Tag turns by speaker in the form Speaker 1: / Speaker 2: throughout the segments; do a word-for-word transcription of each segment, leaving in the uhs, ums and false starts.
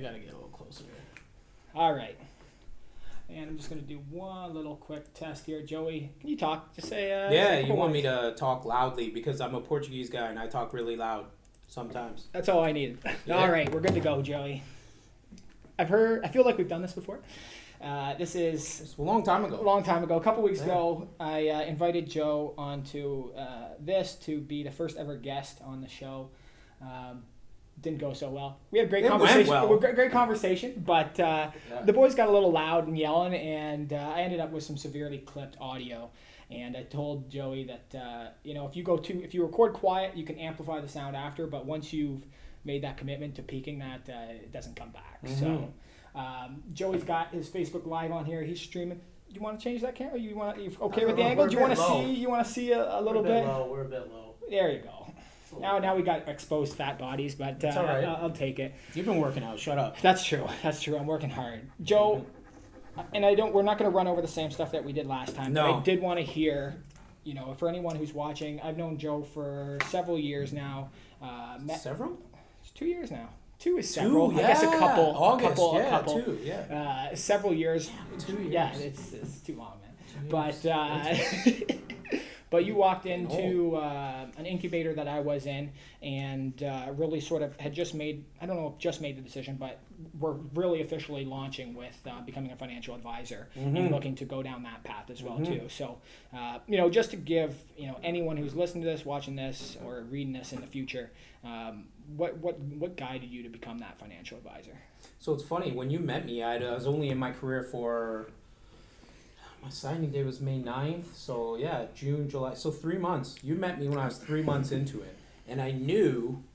Speaker 1: gotta get a little closer.
Speaker 2: All right. And I'm just going to do one little quick test here. Joey, can you talk? Just say... Uh,
Speaker 3: yeah,
Speaker 2: say
Speaker 3: you
Speaker 2: cool
Speaker 3: want
Speaker 2: words.
Speaker 3: me to talk loudly because I'm a Portuguese guy and I talk really loud sometimes.
Speaker 2: That's all I needed.
Speaker 3: Yeah.
Speaker 2: All right, we're good to go, Joey. I've heard... I feel like we've done this before. Uh, this is...
Speaker 3: It's a long time ago.
Speaker 2: A long time ago. A couple weeks
Speaker 3: Yeah.
Speaker 2: ago, I uh, invited Joe onto uh, this to be the first ever guest on the show. Um, didn't go so well. We had a great
Speaker 3: It went
Speaker 2: conversation.
Speaker 3: well.
Speaker 2: Great, great conversation, but uh,
Speaker 3: Yeah.
Speaker 2: the boys got a little loud and yelling, and uh, I ended up with some severely clipped audio. And I told Joey that uh, you know if you go to if you record quiet, you can amplify the sound after, but once you've made that commitment to peaking that, uh, it doesn't come back.
Speaker 3: Mhm.
Speaker 2: So um, Joey's got his Facebook Live on here. He's streaming. You want to change that camera? You want? You okay
Speaker 1: I
Speaker 2: with
Speaker 1: don't
Speaker 2: the
Speaker 1: know.
Speaker 2: angle?
Speaker 1: We're
Speaker 2: Do
Speaker 1: a
Speaker 2: you want
Speaker 1: bit
Speaker 2: to
Speaker 1: low.
Speaker 2: see? You want to see a, a little
Speaker 1: We're a bit
Speaker 2: bit?
Speaker 1: low. We're a bit low.
Speaker 2: There you go. Now, now we got exposed fat bodies, but uh,
Speaker 3: It's all right.
Speaker 2: I'll, I'll take it.
Speaker 1: You've been working out. Shut up.
Speaker 2: That's true. That's true. I'm working hard, Joe. And I don't. We're not going to run over the same stuff that we did last time. But
Speaker 3: No.
Speaker 2: I did want to hear, you know, for anyone who's watching, I've known Joe for several years now. Uh, met,
Speaker 3: Several?
Speaker 2: it's two years now. Two is several.
Speaker 3: Two,
Speaker 2: I guess a
Speaker 3: yeah.
Speaker 2: couple.
Speaker 3: August,
Speaker 2: a couple.
Speaker 3: yeah,
Speaker 2: a couple.
Speaker 3: two, yeah.
Speaker 2: Uh, several years.
Speaker 3: Two years.
Speaker 2: Yeah, it's it's too long, man.
Speaker 3: Two
Speaker 2: But
Speaker 3: years.
Speaker 2: uh, but you walked into uh, an incubator that I was in, and uh, really sort of had just made I don't know if just made the decision, but we're really officially launching with uh, becoming a financial advisor and
Speaker 3: Mhm.
Speaker 2: looking to go down that path as well
Speaker 3: Mhm.
Speaker 2: too. So uh, you know, just to give you know anyone who's listening to this, watching this, or reading this in the future, um, what what what guided you to become that financial advisor?
Speaker 3: So it's funny, when you met me, I'd, I was only in my career for, my signing day was May ninth, so yeah, June, July, so three months. You met me when I was three months into it, and I knew,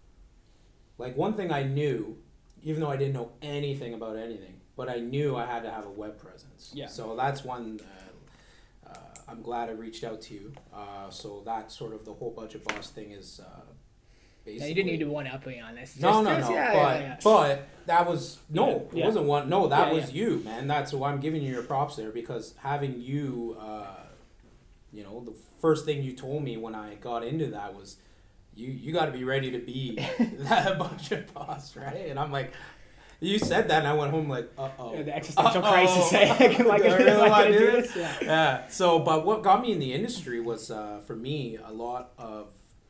Speaker 3: like one thing I knew, even though I didn't know anything about anything, but I knew I had to have a web presence.
Speaker 2: Yeah.
Speaker 3: So that's one, uh, uh, I'm glad I reached out to you. Uh, so that's sort of the whole Budget Boss thing is uh, basically...
Speaker 2: Now, you didn't need to one up me on this.
Speaker 3: No,
Speaker 2: Just-
Speaker 3: no,
Speaker 2: just-
Speaker 3: no.
Speaker 2: yeah,
Speaker 3: but
Speaker 2: yeah, yeah.
Speaker 3: but that was no,
Speaker 2: Yeah,
Speaker 3: it
Speaker 2: yeah.
Speaker 3: wasn't one. No, that
Speaker 2: Yeah,
Speaker 3: was
Speaker 2: yeah.
Speaker 3: you, man. That's why I'm giving you your props there because having you, uh, you know, the first thing you told me when I got into that was, you you got to be ready to be that budget boss, right? And I'm like, you said that, and I went home like, uh oh,
Speaker 2: Yeah, the existential crisis. Like, am I
Speaker 3: Do I
Speaker 2: gonna-
Speaker 3: really
Speaker 2: am I
Speaker 3: wanna
Speaker 2: gonna
Speaker 3: do
Speaker 2: do
Speaker 3: this?
Speaker 2: this? Yeah.
Speaker 3: Yeah. So, but what got me in the industry was, uh, for me, a lot of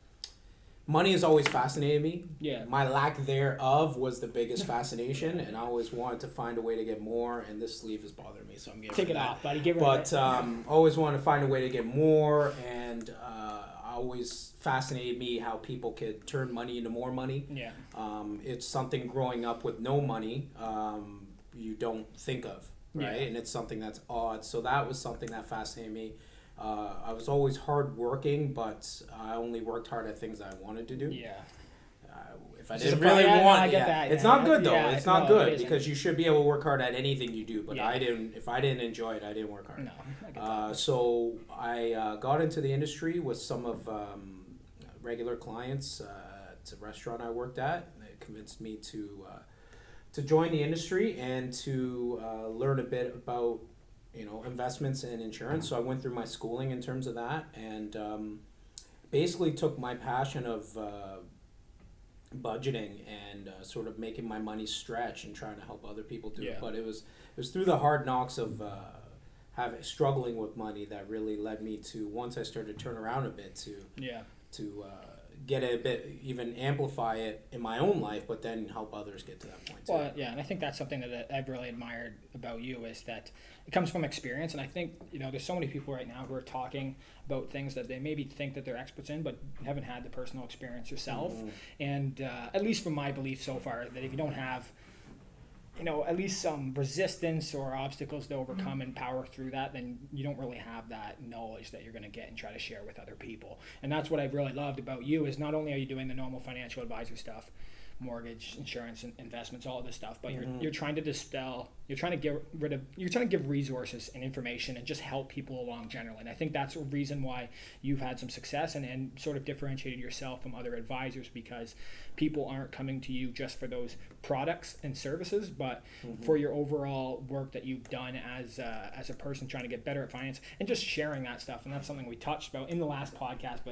Speaker 3: money has always fascinated me.
Speaker 2: Yeah.
Speaker 3: My lack thereof was the biggest fascination, and I always wanted to find a way to get more. And this sleeve is bothering me, so I'm getting
Speaker 2: Take
Speaker 3: rid
Speaker 2: it
Speaker 3: of that.
Speaker 2: off, buddy. Give her
Speaker 3: But
Speaker 2: a
Speaker 3: um, always wanted to find a way to get more, and uh, always fascinated me how people could turn money into more money.
Speaker 2: Yeah.
Speaker 3: Um, it's something growing up with no money um, you don't think of, right?
Speaker 2: Yeah.
Speaker 3: And it's something that's odd. So that was something that fascinated me. Uh, I was always hardworking, but I only worked hard at things I wanted to do.
Speaker 2: Yeah.
Speaker 3: Uh, if I
Speaker 2: It's
Speaker 3: didn't
Speaker 2: just a
Speaker 3: really
Speaker 2: pro- yeah, no,
Speaker 3: want,
Speaker 2: I get
Speaker 3: yeah.
Speaker 2: that,
Speaker 3: it's
Speaker 2: yeah.
Speaker 3: not good though.
Speaker 2: Yeah,
Speaker 3: it's not
Speaker 2: no, it
Speaker 3: good
Speaker 2: isn't.
Speaker 3: because you should be able to work hard at anything you do. But
Speaker 2: Yeah.
Speaker 3: I didn't. If I didn't enjoy it, I didn't work hard.
Speaker 2: No. I get
Speaker 3: Uh,
Speaker 2: that.
Speaker 3: so I uh, got into the industry with some of um, regular clients uh, at a restaurant I worked at. They convinced me to uh, to join the industry and to uh, learn a bit about you know investments and insurance. So I went through my schooling in terms of that, and um, basically took my passion of uh, budgeting and uh, sort of making my money stretch and trying to help other people do
Speaker 2: Yeah.
Speaker 3: it. But it was it was through the hard knocks of uh, having struggling with money that really led me to, once I started to turn around a bit, to
Speaker 2: Yeah.
Speaker 3: to uh, get it a bit, even amplify it in my own life, but then help others get to that point too.
Speaker 2: Well, yeah, and I think that's something that I've really admired about you is that it comes from experience. And I think, you know, there's so many people right now who are talking about things that they maybe think that they're experts in, but haven't had the personal experience yourself.
Speaker 3: Mhm.
Speaker 2: And uh, at least from my belief so far, that if you don't have, you know, at least some resistance or obstacles to overcome and power through that, then you don't really have that knowledge that you're going to get and try to share with other people. And that's what I've really loved about you is not only are you doing the normal financial advisor stuff, mortgage, insurance, and investments, all of this stuff, but
Speaker 3: Mhm.
Speaker 2: you're you're trying to dispel, you're trying to get rid of, you're trying to give resources and information and just help people along generally. And I think that's a reason why you've had some success and, and sort of differentiated yourself from other advisors, because people aren't coming to you just for those products and services, but
Speaker 3: Mhm.
Speaker 2: for your overall work that you've done as a, as a person trying to get better at finance and just sharing that stuff. And that's something we touched about in the last podcast, but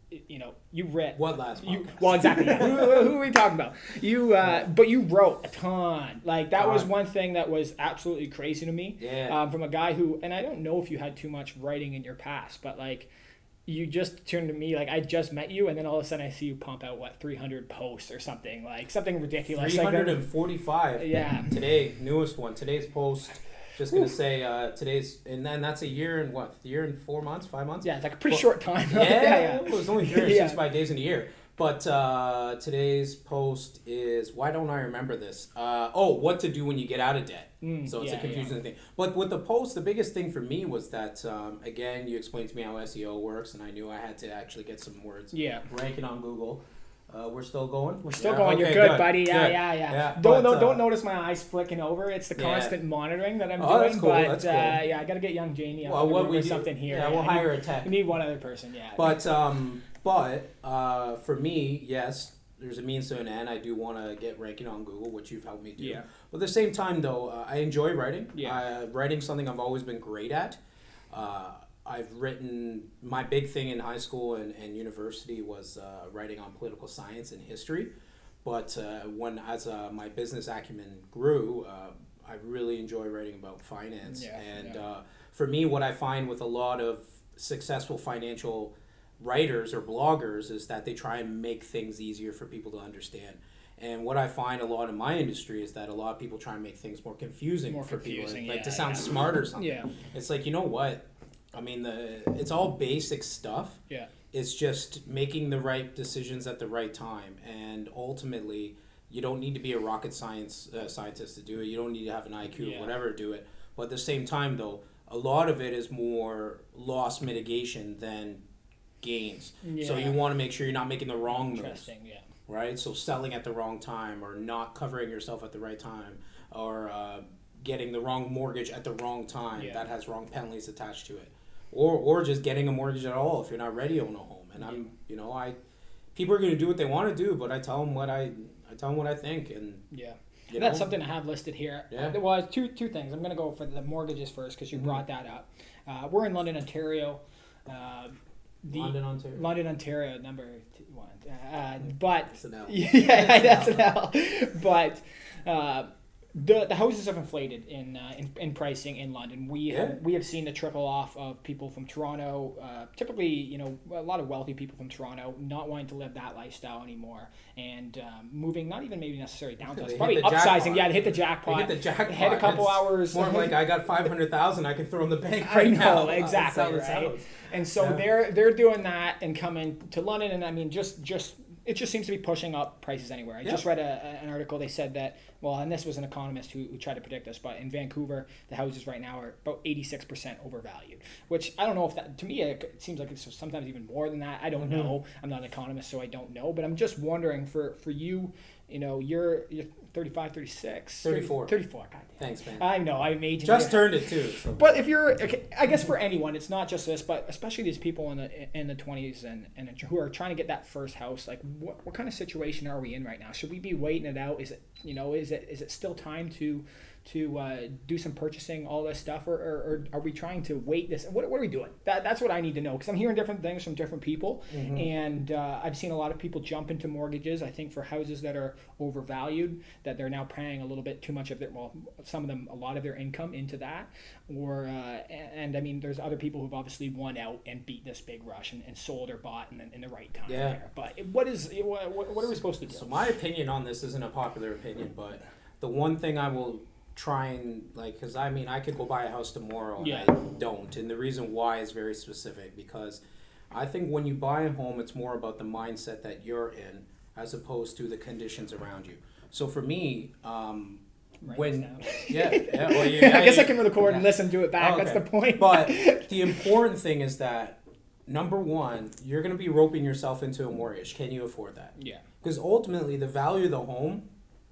Speaker 2: you know, you read
Speaker 3: What last
Speaker 2: you
Speaker 3: podcast?
Speaker 2: well exactly yeah. who, who are we talking about? You uh, but you wrote a ton. Like that was
Speaker 3: God.
Speaker 2: one thing that was absolutely crazy to me.
Speaker 3: Yeah.
Speaker 2: Um, from a guy who, and I don't know if you had too much writing in your past, but like you just turned to me like I just met you, and then all of a sudden I see you pump out what three hundred posts or something like something ridiculous.
Speaker 3: three
Speaker 2: Like that-
Speaker 3: hundred forty-five.
Speaker 2: Yeah.
Speaker 3: Today, newest one. Today's post. Just gonna say uh, today's, and then that's a year and what? Year and four months, five months.
Speaker 2: Yeah, it's like a pretty
Speaker 3: Well,
Speaker 2: short time.
Speaker 3: Yeah,
Speaker 2: yeah, yeah.
Speaker 3: It was only three hundred
Speaker 2: Yeah.
Speaker 3: sixty-five days in a year. But uh, today's post is, why don't I remember this? Uh, oh, what to do when you get out of debt.
Speaker 2: Mm,
Speaker 3: So it's
Speaker 2: yeah,
Speaker 3: a confusing thing. But with the post, the biggest thing for me was that, um, again, you explained to me how S E O works, and I knew I had to actually get some words
Speaker 2: Yeah.
Speaker 3: ranking on Google. Uh, we're still going?
Speaker 2: We're still
Speaker 3: Yeah,
Speaker 2: going. You're
Speaker 3: okay,
Speaker 2: good, buddy. Yeah,
Speaker 3: good.
Speaker 2: yeah, yeah.
Speaker 3: Yeah,
Speaker 2: don't
Speaker 3: but,
Speaker 2: don't,
Speaker 3: uh,
Speaker 2: don't notice my eyes flicking over. It's the
Speaker 3: Yeah.
Speaker 2: constant monitoring that I'm
Speaker 3: Oh,
Speaker 2: doing.
Speaker 3: that's cool,
Speaker 2: But
Speaker 3: that's
Speaker 2: uh,
Speaker 3: cool.
Speaker 2: yeah, I gotta get young Janie on
Speaker 3: Well,
Speaker 2: the
Speaker 3: what
Speaker 2: room
Speaker 3: we
Speaker 2: or
Speaker 3: do-
Speaker 2: something here.
Speaker 3: Yeah, we'll
Speaker 2: I
Speaker 3: hire
Speaker 2: need,
Speaker 3: a tech.
Speaker 2: We need one other person. Yeah.
Speaker 3: But um, but uh, for me, yes, there's a means to an end. I do want to get ranking on Google, which you've helped me do.
Speaker 2: Yeah.
Speaker 3: But at the same time, though, uh, I enjoy writing.
Speaker 2: Yeah.
Speaker 3: Uh, writing something I've always been great at. Uh, I've written, my big thing in high school and, and university was uh, writing on political science and history. But uh, when as uh, my business acumen grew, uh, I really enjoy writing about finance.
Speaker 2: Yeah,
Speaker 3: and
Speaker 2: yeah.
Speaker 3: Uh, for me, what I find with a lot of successful financial writers or bloggers is that they try and make things easier for people to understand. And what I find a lot in my industry is that a lot of people try and make things more confusing
Speaker 2: More
Speaker 3: for
Speaker 2: confusing,
Speaker 3: people, like
Speaker 2: yeah,
Speaker 3: to sound
Speaker 2: yeah.
Speaker 3: smart or something.
Speaker 2: Yeah.
Speaker 3: It's like, you know what? I mean, the it's all basic stuff.
Speaker 2: Yeah.
Speaker 3: It's just making the right decisions at the right time, and ultimately, you don't need to be a rocket science uh, scientist to do it. You don't need to have an I Q
Speaker 2: Yeah.
Speaker 3: or whatever to do it. But at the same time, though, a lot of it is more loss mitigation than gains. So
Speaker 2: Yeah.
Speaker 3: you want to make sure you're not making the wrong moves,
Speaker 2: Interesting. Yeah.
Speaker 3: right? So selling at the wrong time, or not covering yourself at the right time, or uh, getting the wrong mortgage at the wrong time
Speaker 2: Yeah.
Speaker 3: that has wrong penalties attached to it, or or just getting a mortgage at all if you're not ready to own a home. And I'm, you know, I people are going to do what they want to do, but I tell them what I I tell them what I think, and
Speaker 2: Yeah.
Speaker 3: you
Speaker 2: And that's
Speaker 3: know,
Speaker 2: something I have listed here.
Speaker 3: Yeah.
Speaker 2: Uh, well, two two things. I'm going to go for the mortgages first because you
Speaker 3: Mhm.
Speaker 2: brought that up. Uh, we're in London, Ontario. Uh, the
Speaker 3: London, Ontario.
Speaker 2: London, Ontario, number two, one. Uh, but
Speaker 3: That's an L.
Speaker 2: yeah, that's an L. But uh, the the houses have inflated in uh, in, in pricing in London. We
Speaker 3: Yeah.
Speaker 2: have, we have seen the trickle off of people from Toronto. Uh, typically, you know, a lot of wealthy people from Toronto not wanting to live that lifestyle anymore, and um, moving not even maybe necessarily down to
Speaker 3: They
Speaker 2: us,
Speaker 3: hit
Speaker 2: probably
Speaker 3: the
Speaker 2: upsizing.
Speaker 3: jackpot.
Speaker 2: Yeah, to hit the
Speaker 3: They
Speaker 2: jackpot.
Speaker 3: hit the jackpot.
Speaker 2: Had a couple
Speaker 3: It's
Speaker 2: hours.
Speaker 3: More like I got five hundred thousand. I can throw in the bank
Speaker 2: I
Speaker 3: right
Speaker 2: know,
Speaker 3: now.
Speaker 2: exactly,
Speaker 3: Sell this
Speaker 2: right?
Speaker 3: house.
Speaker 2: And so
Speaker 3: Yeah.
Speaker 2: they're they're doing that and coming to London, and I mean, just just it just seems to be pushing up prices anywhere. I
Speaker 3: Yeah.
Speaker 2: just read a, a- an article. They said that well, and this was an economist who, who tried to predict this, but in Vancouver, the houses right now are about eighty-six percent overvalued. Which I don't know if that to me it, it seems like it's sometimes even more than that. I don't
Speaker 3: Mhm.
Speaker 2: know. I'm not an economist, so I don't know. But I'm just wondering for for you, you know, you're you're thirty-five, thirty-six,
Speaker 3: thirty-four.
Speaker 2: thirty-four. God damn.
Speaker 3: Thanks, man.
Speaker 2: I know. I'm aging.
Speaker 3: Just
Speaker 2: you.
Speaker 3: turned it too. So.
Speaker 2: But if you're, okay, I guess for anyone, it's not just this, but especially these people in the in the twenties and, and who are trying to get that first house. Like, what what kind of situation are we in right now? Should we be waiting it out? Is it you know is it is it still time to to uh, do some purchasing, all this stuff, or, or, or are we trying to wait this? What, what are we doing? That that's what I need to know because I'm hearing different things from different people,
Speaker 3: Mhm.
Speaker 2: and uh, I've seen a lot of people jump into mortgages. I think for houses that are overvalued, that they're now paying a little bit too much of their well, some of them a lot of their income into that, or uh, and, and I mean, there's other people who've obviously won out and beat this big rush and, and sold or bought in, the- in the right time.
Speaker 3: Yeah.
Speaker 2: There. But what is what, what are we supposed to do?
Speaker 3: So my opinion on this isn't a popular opinion, but the one thing I will try and like, because I mean, I could go buy a house tomorrow and
Speaker 2: Yeah.
Speaker 3: I don't, and the reason why is very specific because I think when you buy a home, it's more about the mindset that you're in as opposed to the conditions around you. So for me, um,
Speaker 2: Write
Speaker 3: when
Speaker 2: this down.
Speaker 3: yeah, yeah, well, you,
Speaker 2: I guess
Speaker 3: you-
Speaker 2: I can record and
Speaker 3: yeah.
Speaker 2: listen to it back.
Speaker 3: Okay.
Speaker 2: That's the point.
Speaker 3: But the important thing is that number one, you're going to be roping yourself into a mortgage. Can you afford that?
Speaker 2: yeah,
Speaker 3: Because ultimately, the value of the home,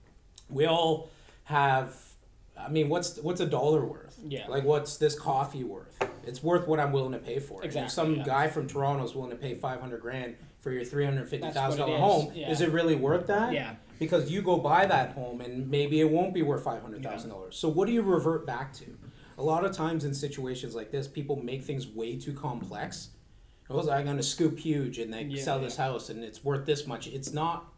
Speaker 3: we all have. I mean, what's what's a dollar worth?
Speaker 2: Yeah.
Speaker 3: Like, what's this coffee worth? It's worth what I'm willing to pay for it. And
Speaker 2: Exactly,
Speaker 3: if some
Speaker 2: yeah.
Speaker 3: guy from Toronto is willing to pay five hundred grand for your three hundred fifty
Speaker 2: That's
Speaker 3: thousand
Speaker 2: what it
Speaker 3: dollar
Speaker 2: is,
Speaker 3: home,
Speaker 2: yeah.
Speaker 3: is it really worth that?
Speaker 2: yeah,
Speaker 3: Because you go buy that home and maybe it won't be worth five hundred thousand dollars. So what do you revert back to? A lot of times in situations like this, people make things way too complex oh, I'm going to scoop huge and then
Speaker 2: Yeah,
Speaker 3: sell
Speaker 2: yeah.
Speaker 3: this house and it's worth this much. It's not.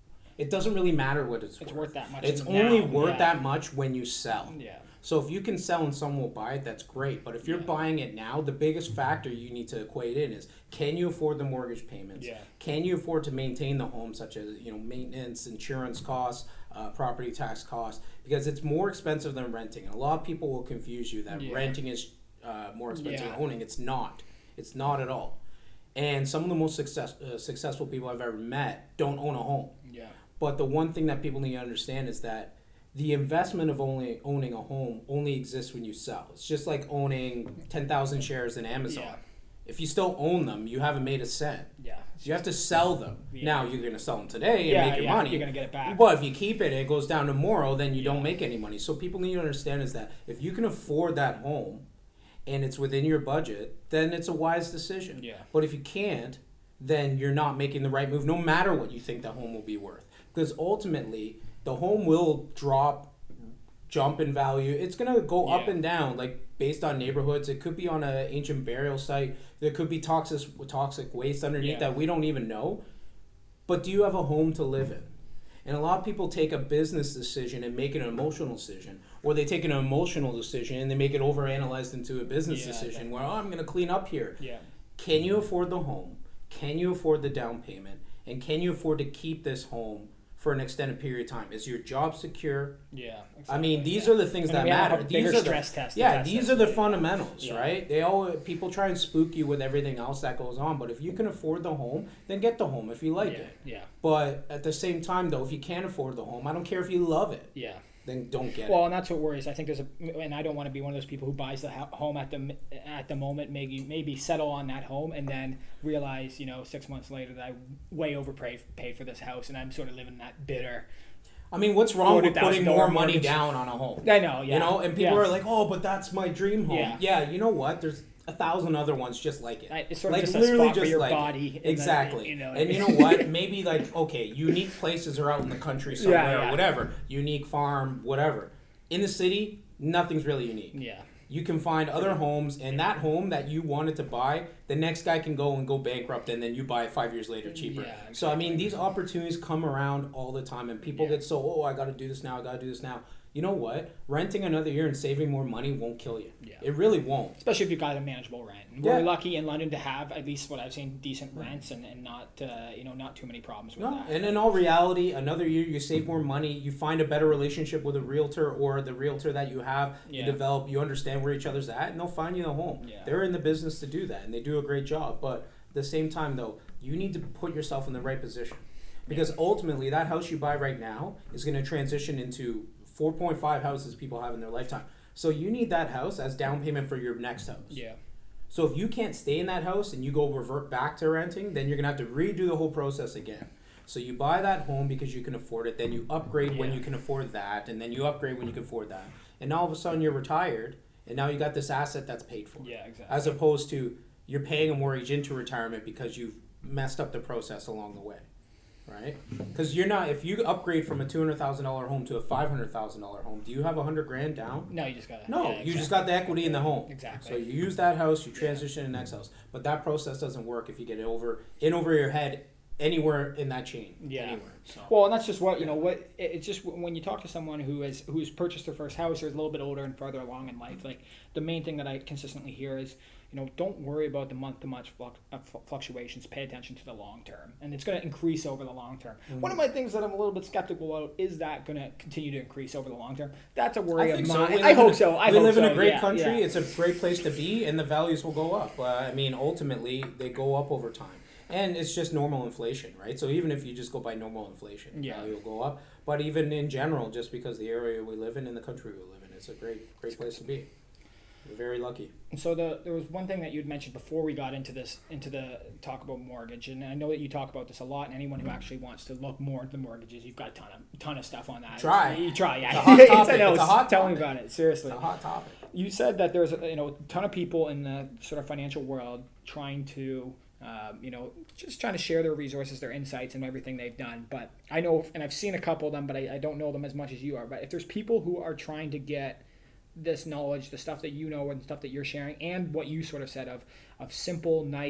Speaker 3: It doesn't really matter what it's,
Speaker 2: It's
Speaker 3: worth.
Speaker 2: worth that much.
Speaker 3: It's
Speaker 2: now,
Speaker 3: only worth
Speaker 2: yeah.
Speaker 3: that much when you sell.
Speaker 2: Yeah.
Speaker 3: So if you can sell and someone will buy it, that's great. But if you're
Speaker 2: Yeah.
Speaker 3: buying it now, the biggest factor you need to equate in is, can you afford the mortgage payments?
Speaker 2: Yeah.
Speaker 3: Can you afford to maintain the home, such as, you know, maintenance, insurance costs, uh, property tax costs? Because it's more expensive than renting. And a lot of people will confuse you that
Speaker 2: Yeah.
Speaker 3: renting is uh, more expensive
Speaker 2: Yeah.
Speaker 3: than owning. It's not. It's not at all. And some of the most success, uh, successful people I've ever met don't own a home.
Speaker 2: Yeah.
Speaker 3: But the one thing that people need to understand is that the investment of only owning a home only exists when you sell. It's just like owning ten thousand shares in Amazon.
Speaker 2: Yeah.
Speaker 3: If you still own them, you haven't made a cent.
Speaker 2: Yeah.
Speaker 3: You have to sell them.
Speaker 2: Yeah.
Speaker 3: Now you're going to sell them today and
Speaker 2: Yeah,
Speaker 3: make your
Speaker 2: yeah,
Speaker 3: money.
Speaker 2: you're gonna get it back.
Speaker 3: But if you keep it and it goes down tomorrow, then you
Speaker 2: Yeah.
Speaker 3: don't make any money. So people need to understand is that if you can afford that home and it's within your budget, then it's a wise decision.
Speaker 2: Yeah.
Speaker 3: But if you can't, then you're not making the right move, no matter what you think the home will be worth. Because ultimately, the home will drop, jump in value. It's going to go up
Speaker 2: Yeah.
Speaker 3: and down, like based on neighborhoods. It could be on an ancient burial site. There could be toxic toxic waste underneath
Speaker 2: Yeah.
Speaker 3: that we don't even know. But do you have a home to live in? And a lot of people take a business decision and make it an emotional decision, or they take an emotional decision and they make it overanalyzed into a business
Speaker 2: Yeah,
Speaker 3: decision
Speaker 2: definitely.
Speaker 3: where, oh, I'm going to clean up here.
Speaker 2: Yeah.
Speaker 3: Can you afford the home? Can you afford the down payment? And can you afford to keep this home for an extended period of time? Is your job secure?
Speaker 2: Yeah.
Speaker 3: I mean,
Speaker 2: exactly,
Speaker 3: these
Speaker 2: yeah.
Speaker 3: are the things
Speaker 2: And
Speaker 3: that
Speaker 2: we have
Speaker 3: matter.
Speaker 2: a
Speaker 3: These
Speaker 2: bigger
Speaker 3: are the
Speaker 2: stress test to
Speaker 3: yeah.
Speaker 2: test
Speaker 3: These
Speaker 2: this
Speaker 3: are the
Speaker 2: with.
Speaker 3: fundamentals,
Speaker 2: Yeah.
Speaker 3: right? They all people try and spook you with everything else that goes on, but if you can afford the home, then get the home if you like
Speaker 2: Yeah.
Speaker 3: it.
Speaker 2: Yeah.
Speaker 3: But at the same time, though, if you can't afford the home, I don't care if you love it,
Speaker 2: Yeah.
Speaker 3: then don't get
Speaker 2: Well,
Speaker 3: it.
Speaker 2: and that's what worries. I think there's a, and I don't want to be one of those people who buys the ho- home at the at the moment, maybe maybe settle on that home, and then realize, you know, six months later that I way overpaid paid for this house, and I'm sort of living that bitter.
Speaker 3: I mean, what's wrong with putting
Speaker 2: forty thousand dollars
Speaker 3: more money
Speaker 2: mortgage.
Speaker 3: down on a home?
Speaker 2: I know, yeah.
Speaker 3: You know, and people
Speaker 2: yeah.
Speaker 3: are like, "Oh, but that's my dream home."
Speaker 2: Yeah.
Speaker 3: Yeah, you know what? There's a thousand other ones just like it.
Speaker 2: I- it's sort of
Speaker 3: like
Speaker 2: just a
Speaker 3: literally
Speaker 2: spot for
Speaker 3: just
Speaker 2: your
Speaker 3: like it.
Speaker 2: body. and then,
Speaker 3: Exactly.
Speaker 2: you know,
Speaker 3: and you know what? Maybe like okay, unique places are out in the country somewhere
Speaker 2: Yeah, yeah.
Speaker 3: or whatever. Unique farm, whatever. In the city, nothing's really unique.
Speaker 2: Yeah.
Speaker 3: You can find other homes, and that home that you wanted to buy, the next guy can go and go bankrupt, and then you buy it five years later cheaper.
Speaker 2: Yeah,
Speaker 3: So I mean,
Speaker 2: exactly.
Speaker 3: these opportunities come around all the time, and people
Speaker 2: Yeah.
Speaker 3: get so, oh, I got to do this now, I got to do this now. You know what? Renting another year and saving more money won't kill you.
Speaker 2: Yeah.
Speaker 3: It really won't.
Speaker 2: Especially if you've got a manageable rent. And
Speaker 3: Yeah.
Speaker 2: We're lucky in London to have, at least what I've seen, decent rents and, and not uh, you know not too many problems with
Speaker 3: No,
Speaker 2: that.
Speaker 3: and in all reality, another year you save more money, you find a better relationship with a realtor or the realtor that you have,
Speaker 2: Yeah.
Speaker 3: you develop, you understand where each other's at, and they'll find you the home.
Speaker 2: Yeah.
Speaker 3: They're in the business to do that, and they do a great job. But at the same time, though, you need to put yourself in the right position. Because ultimately, that house you buy right now is going to transition into four point five houses people have in their lifetime. So you need that house as down payment for your next house.
Speaker 2: Yeah.
Speaker 3: So if you can't stay in that house and you go revert back to renting, then you're gonna have to redo the whole process again. So you buy that home because you can afford it, then you upgrade when
Speaker 2: Yeah.
Speaker 3: you can afford that, and then you upgrade when you can afford that. And now all of a sudden you're retired, and now you got this asset that's paid for.
Speaker 2: Yeah, exactly.
Speaker 3: As opposed to you're paying a mortgage into retirement because you've messed up the process along the way. Right? Because you're not, if you upgrade from a two hundred thousand dollars home to a five hundred thousand dollars home, do you have one hundred grand down?
Speaker 2: No, you just got to.
Speaker 3: No,
Speaker 2: yeah,
Speaker 3: you
Speaker 2: exactly.
Speaker 3: just got the equity in the home.
Speaker 2: Exactly.
Speaker 3: So you use that house, you transition to the next house. But that process doesn't work if you get it over in over your head anywhere in that chain.
Speaker 2: Yeah.
Speaker 3: Anywhere. So.
Speaker 2: Well, and that's just what you know. What it- it's just when you talk to someone who has who's purchased their first house or is a little bit older and further along in life. Like the main thing that I consistently hear is, you know, don't worry about the month to month fluctuations. Pay attention to the long term, and it's going to increase over the long term.
Speaker 3: Mm-hmm.
Speaker 2: One of my things that I'm a little bit skeptical about is that going to continue to increase over the long term. That's a worry
Speaker 3: I think
Speaker 2: of
Speaker 3: so.
Speaker 2: mine.
Speaker 3: We
Speaker 2: I
Speaker 3: live
Speaker 2: hope
Speaker 3: in a-
Speaker 2: so. I
Speaker 3: we
Speaker 2: hope
Speaker 3: live in
Speaker 2: so.
Speaker 3: a great
Speaker 2: Yeah,
Speaker 3: country.
Speaker 2: yeah.
Speaker 3: It's a great place to be, and the values will go up. Uh, I mean, ultimately, they go up over time. And it's just normal inflation, right? So even if you just go by normal inflation,
Speaker 2: Yeah.
Speaker 3: value will go up. But even in general, just because the area we live in and the country we live in, it's a great, great place to be. We're very lucky.
Speaker 2: And so the there was one thing that you'd mentioned before we got into this into the talk about mortgage, and I know that you talk about this a lot. And anyone who actually wants to look more into mortgages, you've got a ton of ton of stuff on that.
Speaker 3: Try.
Speaker 2: You try, yeah.
Speaker 3: It's a hot
Speaker 2: I
Speaker 3: topic.
Speaker 2: know,
Speaker 3: It's a hot
Speaker 2: tell
Speaker 3: topic.
Speaker 2: me about it seriously.
Speaker 3: It's a hot topic.
Speaker 2: You said that there's a, you know a ton of people in the sort of financial world trying to um, you know just trying to share their resources, their insights, and everything they've done. But I know, and I've seen a couple of them, but I, I don't know them as much as you are. But if there's people who are trying to get this knowledge, the stuff that you know and stuff that you're sharing, and what you sort of said of of simple, nice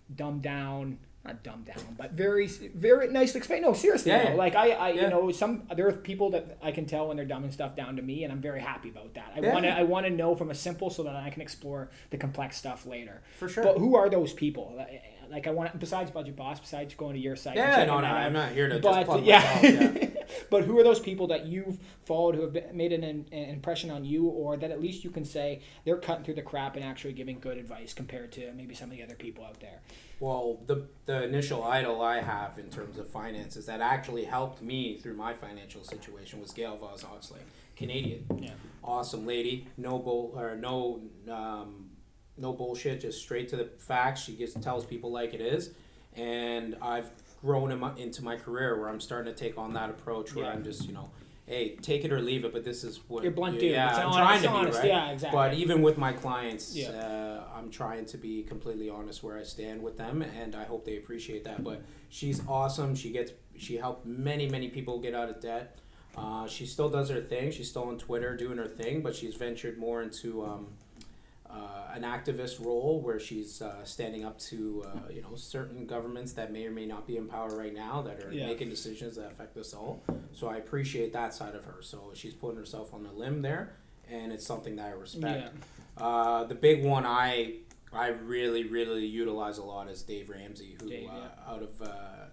Speaker 2: dumbed down. Not dumbed down, but very, very nicely explained. No, seriously,
Speaker 3: Yeah,
Speaker 2: though.
Speaker 3: yeah.
Speaker 2: Like I, I
Speaker 3: Yeah.
Speaker 2: you know, some there are people that I can tell when they're dumbing stuff down to me, and I'm very happy about that. I
Speaker 3: Yeah.
Speaker 2: want to, I want to know from a simple so that I can explore the complex stuff later.
Speaker 3: For sure.
Speaker 2: But who are those people? Like I want, besides Budget Boss, besides going to your site. and
Speaker 3: Yeah,
Speaker 2: checking
Speaker 3: no, no,
Speaker 2: that out,
Speaker 3: I'm not here to
Speaker 2: but,
Speaker 3: just plug
Speaker 2: yeah.
Speaker 3: myself. Yeah.
Speaker 2: But who are those people that you've followed who have been, made an, an impression on you, or that at least you can say they're cutting through the crap and actually giving good advice compared to maybe some of the other people out there?
Speaker 3: Well, the the initial idol I have in terms of finances that actually helped me through my financial situation was Gail Voss Oxley, Canadian.
Speaker 2: Yeah.
Speaker 3: Awesome lady, no bull or no um, no bullshit, just straight to the facts. She just tells people like it is, and I've grown in my, into my career where I'm starting to take on that approach where
Speaker 2: Yeah.
Speaker 3: I'm just, you know, hey, take it or leave it, but this is what
Speaker 2: You're blunt,
Speaker 3: you-
Speaker 2: dude.
Speaker 3: Yeah,
Speaker 2: It's
Speaker 3: I'm
Speaker 2: honest-
Speaker 3: trying
Speaker 2: it's
Speaker 3: to be
Speaker 2: honest.
Speaker 3: right.
Speaker 2: Yeah, exactly.
Speaker 3: But even with my clients,
Speaker 2: Yeah.
Speaker 3: uh, I'm trying to be completely honest where I stand with them, and I hope they appreciate that. But she's awesome. She gets she helped many many people get out of debt. Uh, she still does her thing. She's still on Twitter doing her thing, but she's ventured more into um, uh, an activist role where she's uh, standing up to uh, you know certain governments that may or may not be in power right now that are
Speaker 2: Yeah.
Speaker 3: making decisions that affect us all. So I appreciate that side of her. So she's putting herself on the limb there, and it's something that I respect.
Speaker 2: Yeah.
Speaker 3: Uh, the big one I I really really utilize a lot is Dave Ramsey, who
Speaker 2: Dave,
Speaker 3: uh,
Speaker 2: yeah.
Speaker 3: out of uh,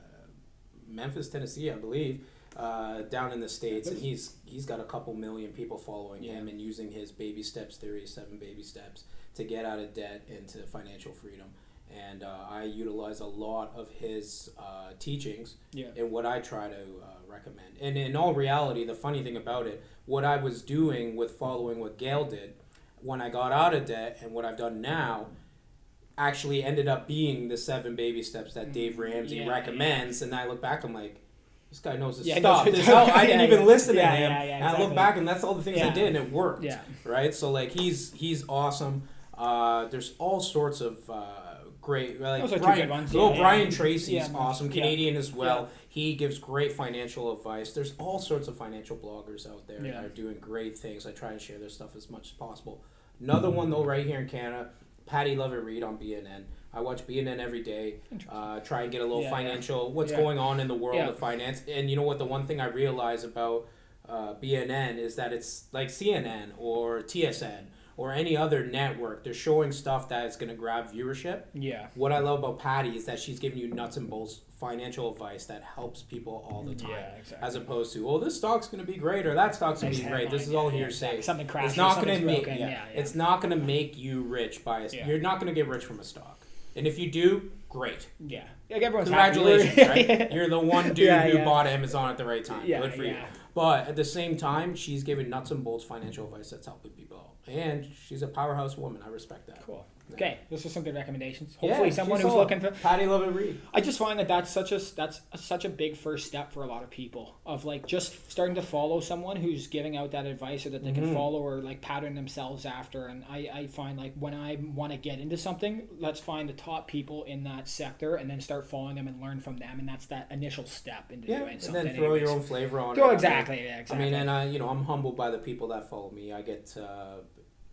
Speaker 3: Memphis, Tennessee, I believe, uh, down in the States, and he's he's got a couple million people following
Speaker 2: Yeah.
Speaker 3: him and using his baby steps theory, seven baby steps, to get out of debt into financial freedom. And uh, I utilize a lot of his uh, teachings
Speaker 2: Yeah.
Speaker 3: in what I try to uh, recommend. And in all reality, the funny thing about it, what I was doing with following what Gail did when I got out of debt and what I've done now actually ended up being the seven baby steps that Dave Ramsey
Speaker 2: Yeah,
Speaker 3: recommends. And I look back, I'm like, this guy knows his
Speaker 2: Yeah, he
Speaker 3: stuff.
Speaker 2: knows
Speaker 3: This
Speaker 2: his
Speaker 3: how,
Speaker 2: stuff.
Speaker 3: I didn't
Speaker 2: Yeah,
Speaker 3: even
Speaker 2: yeah.
Speaker 3: listen to
Speaker 2: Yeah,
Speaker 3: him.
Speaker 2: yeah, yeah,
Speaker 3: and I look
Speaker 2: exactly.
Speaker 3: back, and that's all the things I
Speaker 2: Yeah.
Speaker 3: did, and it worked.
Speaker 2: Yeah.
Speaker 3: Right? So, like, he's he's awesome. Uh, there's all sorts of uh, great, like
Speaker 2: Those are two
Speaker 3: Brian,
Speaker 2: good ones.
Speaker 3: little
Speaker 2: Yeah, yeah.
Speaker 3: Brian Tracy's
Speaker 2: Yeah, man.
Speaker 3: awesome,
Speaker 2: Yeah.
Speaker 3: Canadian as well.
Speaker 2: Yeah.
Speaker 3: He gives great financial advice. There's all sorts of financial bloggers out there
Speaker 2: Yeah.
Speaker 3: that are doing great things. I try to share their stuff as much as possible. Another one though, right here in Canada, Patty Lovett Reed on B N N. I watch B N N every day. Uh, try and get a little
Speaker 2: Yeah,
Speaker 3: financial, what's
Speaker 2: Yeah.
Speaker 3: going on in the world
Speaker 2: Yeah.
Speaker 3: of finance. And you know what? The one thing I realize about uh, B N N is that it's like C N N or T S N or any other network. They're showing stuff that is going to grab viewership.
Speaker 2: Yeah.
Speaker 3: What I love about Patty is that she's giving you nuts and bolts financial advice that helps people all the time.
Speaker 2: Yeah, exactly.
Speaker 3: As opposed to, oh, this stock's going to be great or that stock's going to be
Speaker 2: Exactly.
Speaker 3: great. This is all
Speaker 2: Yeah,
Speaker 3: hearsay.
Speaker 2: exactly. Something crashes,
Speaker 3: It's not going to
Speaker 2: something's
Speaker 3: make
Speaker 2: broken.
Speaker 3: yeah,
Speaker 2: Yeah, yeah.
Speaker 3: It's not going to make you rich by a,
Speaker 2: Yeah.
Speaker 3: You're not going to get rich from a stock. And if you do, great.
Speaker 2: Yeah. Like everyone's
Speaker 3: Congratulations,
Speaker 2: happy.
Speaker 3: right? You're the one dude
Speaker 2: Yeah,
Speaker 3: who
Speaker 2: yeah.
Speaker 3: bought Amazon at the right time.
Speaker 2: Yeah,
Speaker 3: Good for you.
Speaker 2: yeah.
Speaker 3: But at the same time, she's giving nuts and bolts financial advice that's helping people out. And she's a powerhouse woman. I respect that.
Speaker 2: Cool.
Speaker 3: Yeah.
Speaker 2: Okay, those are some good recommendations.
Speaker 3: Yeah,
Speaker 2: Hopefully, someone
Speaker 3: she's
Speaker 2: who's
Speaker 3: solid.
Speaker 2: looking for.
Speaker 3: Patty Lovett Reed.
Speaker 2: I just find that that's such a that's a, such a big first step for a lot of people of like just starting to follow someone who's giving out that advice so that they
Speaker 3: Mhm.
Speaker 2: can follow or like pattern themselves after. And I, I find like when I want to get into something, let's find the top people in that sector and then start following them and learn from them. And that's that initial step into
Speaker 3: Yeah,
Speaker 2: doing
Speaker 3: and
Speaker 2: something.
Speaker 3: then throw your
Speaker 2: anyways.
Speaker 3: own flavor on
Speaker 2: Go
Speaker 3: it.
Speaker 2: exactly, yeah, exactly.
Speaker 3: I mean, and I, you know, I'm humbled by the people that follow me. I get, uh,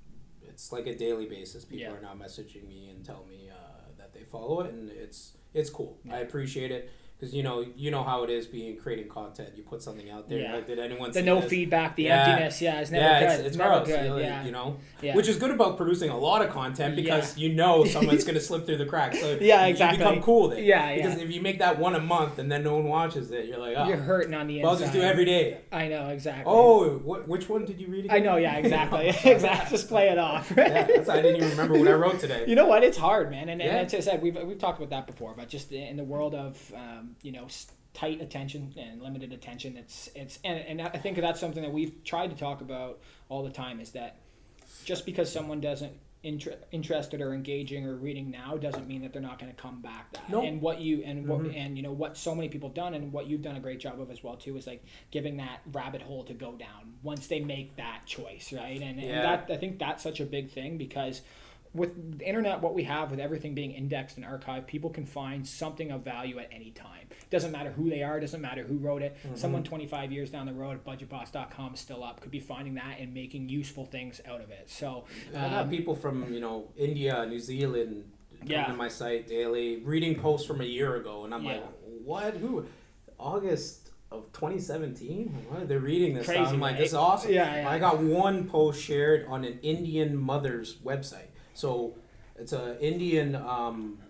Speaker 3: it's like a daily basis. People
Speaker 2: Yeah.
Speaker 3: are now messaging me and tell me uh, that they follow it, and it's it's cool.
Speaker 2: Yeah.
Speaker 3: I appreciate it because you know you know how it is being creating content. You put something out there.
Speaker 2: Yeah.
Speaker 3: Like, did anyone
Speaker 2: the
Speaker 3: see
Speaker 2: no
Speaker 3: this?
Speaker 2: feedback, the
Speaker 3: Yeah.
Speaker 2: emptiness, yeah, it's never
Speaker 3: yeah,
Speaker 2: good.
Speaker 3: it's, it's
Speaker 2: never
Speaker 3: gross.
Speaker 2: good.
Speaker 3: You know,
Speaker 2: yeah.
Speaker 3: you know,
Speaker 2: Yeah.
Speaker 3: which is good about producing a lot of content because you know someone's going to slip through the cracks. So
Speaker 2: Yeah,
Speaker 3: you
Speaker 2: exactly.
Speaker 3: become cool with it.
Speaker 2: Yeah,
Speaker 3: Because
Speaker 2: yeah.
Speaker 3: if you make that one a month and then no one watches it, you're like, oh,
Speaker 2: You're hurting on the
Speaker 3: well,
Speaker 2: inside.
Speaker 3: I'll just do every day.
Speaker 2: I know exactly.
Speaker 3: Oh, what, which one did you read again?
Speaker 2: I know, yeah, exactly, exactly. Just play it off.
Speaker 3: Yeah, that's, I didn't even remember what I wrote today.
Speaker 2: You know what? It's hard, man. And, and
Speaker 3: Yeah.
Speaker 2: as I said, we've we've talked about that before. But just in the world of um, you know s- tight attention and limited attention, it's it's and, and I think that's something that we've tried to talk about all the time. Is that just because someone doesn't inter- interested or engaging or reading now doesn't mean that they're not going to come back. That
Speaker 3: Nope.
Speaker 2: and what you and what
Speaker 3: Mhm.
Speaker 2: and you know what so many people have done and what you've done a great job of as well too is like giving that rabbit hole to go down once they make that choice, right? And,
Speaker 3: Yeah.
Speaker 2: and that I think that's such a big thing because with the internet, what we have with everything being indexed and archived, people can find something of value at any time. It doesn't matter who they are, it doesn't matter who wrote it.
Speaker 3: Mhm.
Speaker 2: Someone twenty-five years down the road at budget boss dot com is still up, could be finding that and making useful things out of it. So,
Speaker 3: I got
Speaker 2: um,
Speaker 3: people from you know India, New Zealand,
Speaker 2: Yeah.
Speaker 3: coming to my site daily, reading posts from a year ago, and I'm
Speaker 2: Yeah.
Speaker 3: like, what? Who? August of twenty seventeen? What? They're reading this
Speaker 2: Crazy,
Speaker 3: stuff. I'm like,
Speaker 2: right?
Speaker 3: this is awesome.
Speaker 2: Yeah, yeah.
Speaker 3: I got one post shared on an Indian mother's website. So it's a Indian, um,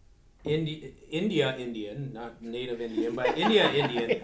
Speaker 3: Indi- India Indian, not native Indian, but India Indian.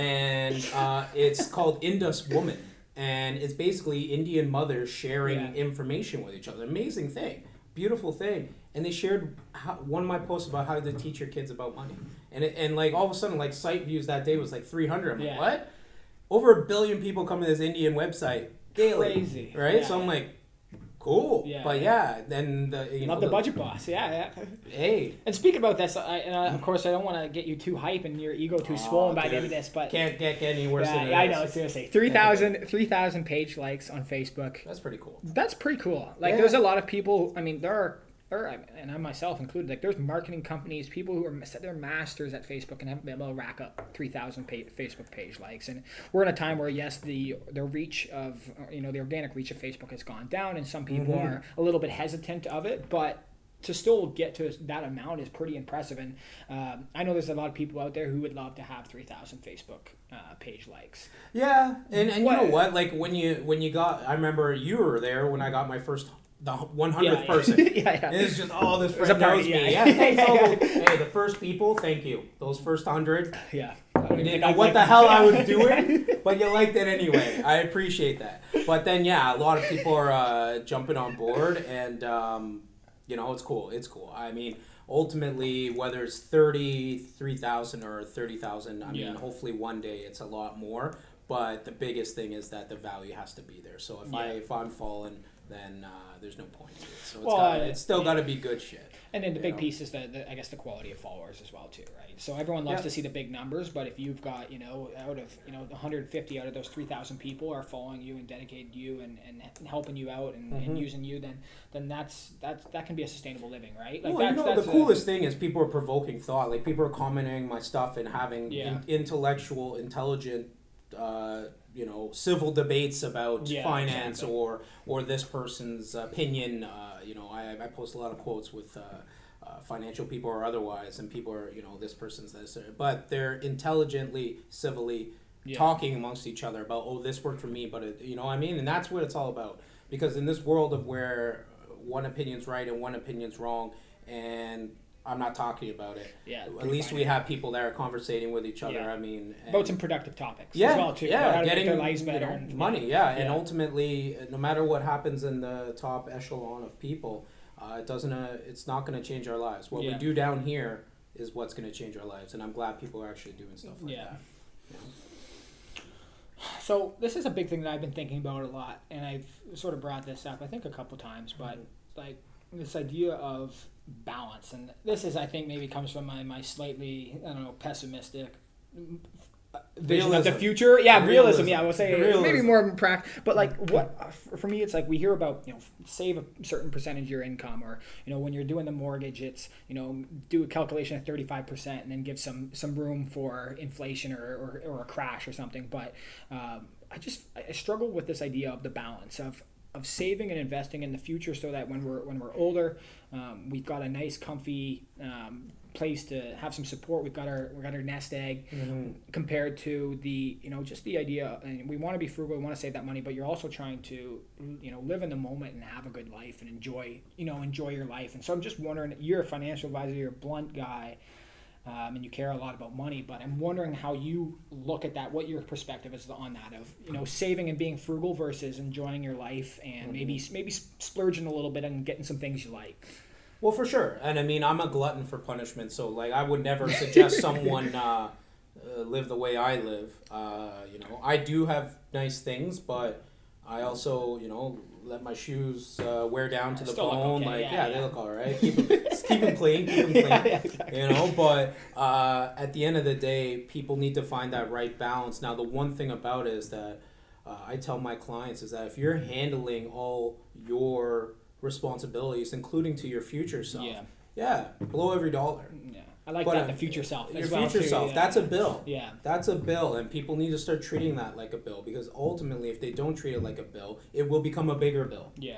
Speaker 3: And uh, it's called Indus Woman. And it's basically Indian mothers sharing
Speaker 2: Yeah.
Speaker 3: information with each other. Amazing thing. Beautiful thing. And they shared how, one of my posts about how to teach your kids about money. And it, and like all of a sudden, like site views that day was like three hundred. I'm like,
Speaker 2: Yeah.
Speaker 3: what? Over a billion people come to this Indian website daily.
Speaker 2: Crazy.
Speaker 3: Right?
Speaker 2: Yeah,
Speaker 3: so I'm
Speaker 2: yeah.
Speaker 3: like, cool.
Speaker 2: Yeah,
Speaker 3: But yeah, then the, you know.
Speaker 2: Love the budget boss. Yeah, yeah.
Speaker 3: Hey.
Speaker 2: And speaking about this, I, and uh, of course, I don't want to get you too hype and your ego too
Speaker 3: Aw,
Speaker 2: swollen by the
Speaker 3: dude.
Speaker 2: end of this, but
Speaker 3: Can't get any worse
Speaker 2: yeah,
Speaker 3: than it
Speaker 2: yeah, I
Speaker 3: is.
Speaker 2: know, seriously. three thousand three thousand page likes on Facebook.
Speaker 3: That's pretty cool.
Speaker 2: That's pretty cool. Like,
Speaker 3: Yeah.
Speaker 2: there's a lot of people, I mean, there are, there are, and I myself included, like, there's marketing companies, people who are, they're masters at Facebook and haven't been able to rack up three thousand page, Facebook page likes. And we're in a time where, yes, the the reach of, you know, the organic reach of Facebook has gone down, and some people
Speaker 3: Mhm.
Speaker 2: are a little bit hesitant of it, but to still get to that amount is pretty impressive. And um, I know there's a lot of people out there who would love to have three thousand Facebook uh, page likes.
Speaker 3: Yeah, and, and you
Speaker 2: What-
Speaker 3: know what? Like when you when you got, I remember you were there when I got my first the one hundredth
Speaker 2: Yeah, yeah.
Speaker 3: person.
Speaker 2: yeah, yeah.
Speaker 3: And it's just oh, this
Speaker 2: was a
Speaker 3: friend knows
Speaker 2: party,
Speaker 3: me.
Speaker 2: yeah.
Speaker 3: Yeah, thanks. all those- hey, the first people, thank you. Those first hundred,
Speaker 2: Yeah.
Speaker 3: you didn't know what the hell I was doing, but you liked it anyway. I appreciate that. But then yeah, a lot of people are uh, jumping on board, and um, you know it's cool. It's cool. I mean. Ultimately, whether it's thirty-three thousand or thirty thousand, I
Speaker 2: Yeah.
Speaker 3: mean, hopefully one day it's a lot more. But the biggest thing is that the value has to be there. So if I
Speaker 2: Yeah.
Speaker 3: if I'm falling, then uh, there's no point to it. So it's
Speaker 2: Well,
Speaker 3: gotta,
Speaker 2: uh,
Speaker 3: it's still
Speaker 2: yeah.
Speaker 3: got to be good shit.
Speaker 2: And then the
Speaker 3: you
Speaker 2: big
Speaker 3: know?
Speaker 2: piece is the, the I guess the quality of followers as well too, right? So everyone loves
Speaker 3: Yeah.
Speaker 2: to see the big numbers, but if you've got, you know, out of, you know, one hundred fifty out of those three thousand people are following you and dedicated to you and, and helping you out and, and
Speaker 3: Mhm.
Speaker 2: using you, then then that's that's that can be a sustainable living, right? Like
Speaker 3: Well, you
Speaker 2: that's,
Speaker 3: know,
Speaker 2: that's
Speaker 3: the
Speaker 2: a-
Speaker 3: coolest thing is people are provoking thought. Like people are commenting my stuff and having
Speaker 2: Yeah.
Speaker 3: in, intellectual, intelligent, uh, you know, civil debates about
Speaker 2: Yeah,
Speaker 3: finance
Speaker 2: exactly.
Speaker 3: or or this person's opinion. Uh, you know, I, I post a lot of quotes with uh, uh, financial people or otherwise, and people are, you know, this person's this, but they're intelligently, civilly
Speaker 2: Yeah.
Speaker 3: talking amongst each other about, oh, this worked for me, but it, you know what I mean? And that's what it's all about. Because in this world of where one opinion's right and one opinion's wrong, and I'm not talking about it.
Speaker 2: Yeah,
Speaker 3: At
Speaker 2: pretty
Speaker 3: least we
Speaker 2: fine.
Speaker 3: have people that are conversating with each other.
Speaker 2: Yeah.
Speaker 3: I mean, and-
Speaker 2: about some productive topics
Speaker 3: yeah,
Speaker 2: as well too.
Speaker 3: yeah,
Speaker 2: right? How to
Speaker 3: getting
Speaker 2: make their lives
Speaker 3: you
Speaker 2: better
Speaker 3: know,
Speaker 2: and
Speaker 3: money, yeah. and
Speaker 2: Yeah.
Speaker 3: ultimately, no matter what happens in the top echelon of people, uh, it doesn't. Uh, it's not going to change our lives. What we
Speaker 2: Yeah.
Speaker 3: do down here is what's going to change our lives, and I'm glad people are actually doing stuff like
Speaker 2: Yeah.
Speaker 3: that. You know?
Speaker 2: So this is a big thing that I've been thinking about a lot, and I've sort of brought this up I think a couple times, but like this idea of balance, and this is I think maybe comes from my, my slightly I don't know pessimistic vision of the
Speaker 3: Realism.
Speaker 2: future. Yeah, realism.
Speaker 3: Realism.
Speaker 2: Yeah, I will say
Speaker 3: Realism.
Speaker 2: maybe more practical. But like what for me, it's like we hear about you know save a certain percentage of your income, or you know when you're doing the mortgage, it's you know do a calculation of thirty-five percent and then give some some room for inflation or or, or a crash or something. But um, I just I struggle with this idea of the balance of of saving and investing in the future, so that when we're when we're older, um, we've got a nice, comfy um, place to have some support. We've got our we got our nest egg, compared to the you know just the idea. And we want to be frugal, we want to save that money, but you're also trying to you know live in the moment and have a good life and enjoy you know enjoy your life. And so I'm just wondering, you're a financial advisor, you're a blunt guy. Um, and you care a lot about money, but I'm wondering how you look at that, what your perspective is on that of, you know, saving and being frugal versus enjoying your life and
Speaker 3: Mm-hmm.
Speaker 2: maybe maybe splurging a little bit and getting some things you like.
Speaker 3: Well, for sure. And I mean, I'm a glutton for punishment, so like I would never suggest someone uh, uh, live the way I live. Uh, you know, I do have nice things, but I also, you know, let my shoes uh, wear down to the
Speaker 2: Still look
Speaker 3: bone.
Speaker 2: okay,
Speaker 3: Like,
Speaker 2: yeah,
Speaker 3: yeah,
Speaker 2: yeah.
Speaker 3: they look all right. Keep them, just keep them clean. Keep them clean.
Speaker 2: Yeah, yeah, exactly.
Speaker 3: You know, but uh, at the end of the day, people need to find that right balance. Now, the one thing about it is that uh, I tell my clients is that if you're handling all your responsibilities, including to your future self,
Speaker 2: Yeah.
Speaker 3: yeah, blow every dollar.
Speaker 2: Yeah, I like
Speaker 3: But,
Speaker 2: that.
Speaker 3: uh,
Speaker 2: The future self.
Speaker 3: Your
Speaker 2: as well,
Speaker 3: future
Speaker 2: too,
Speaker 3: self,
Speaker 2: yeah.
Speaker 3: that's a bill.
Speaker 2: Yeah.
Speaker 3: That's a bill, and people need to start treating that like a bill, because ultimately, if they don't treat it like a bill, it will become a bigger bill.
Speaker 2: Yeah.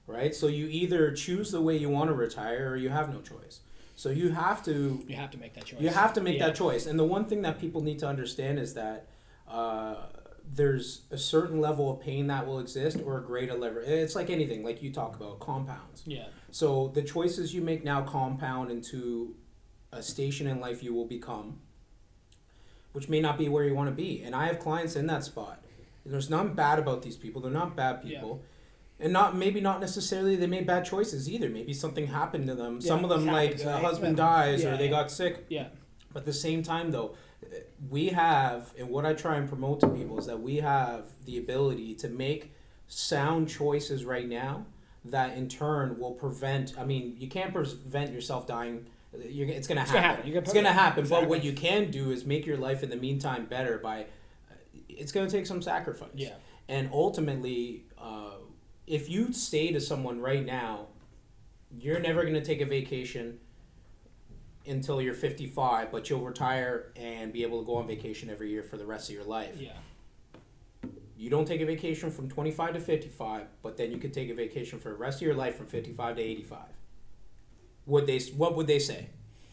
Speaker 3: right? So you either choose the way you want to retire or you have no choice. So you have to
Speaker 2: You have to make that choice.
Speaker 3: you have to make
Speaker 2: Yeah.
Speaker 3: that choice. And the one thing that people need to understand is that uh, there's a certain level of pain that will exist or a greater level. It's like anything, like you talk about compounds.
Speaker 2: Yeah.
Speaker 3: So the choices you make now compound into a station in life you will become, which may not be where you want to be. And I have clients in that spot. And there's nothing bad about these people. They're not bad people. And not maybe not necessarily they made bad choices either. Maybe something happened to them.
Speaker 2: Yeah,
Speaker 3: Some of them, like,
Speaker 2: happens,
Speaker 3: a
Speaker 2: right?
Speaker 3: husband
Speaker 2: Yeah.
Speaker 3: dies
Speaker 2: Yeah,
Speaker 3: or they
Speaker 2: yeah.
Speaker 3: got sick.
Speaker 2: Yeah.
Speaker 3: But at the same time, though, we have, and what I try and promote to people is that we have the ability to make sound choices right now that in turn will prevent, I mean, you can't prevent yourself dying. You're, it's going to happen.
Speaker 2: gonna happen. You're gonna
Speaker 3: It's
Speaker 2: put-
Speaker 3: going to happen.
Speaker 2: exactly.
Speaker 3: But what you can do is make your life in the meantime better by, it's going to take some sacrifice.
Speaker 2: Yeah.
Speaker 3: And ultimately, uh, if you say to someone right now, you're never going to take a vacation until you're fifty-five, but you'll retire and be able to go on vacation every year for the rest of your life.
Speaker 2: Yeah.
Speaker 3: You don't take a vacation from twenty-five to fifty-five, but then you could take a vacation for the rest of your life from fifty-five to eighty-five. Would they? What would they say?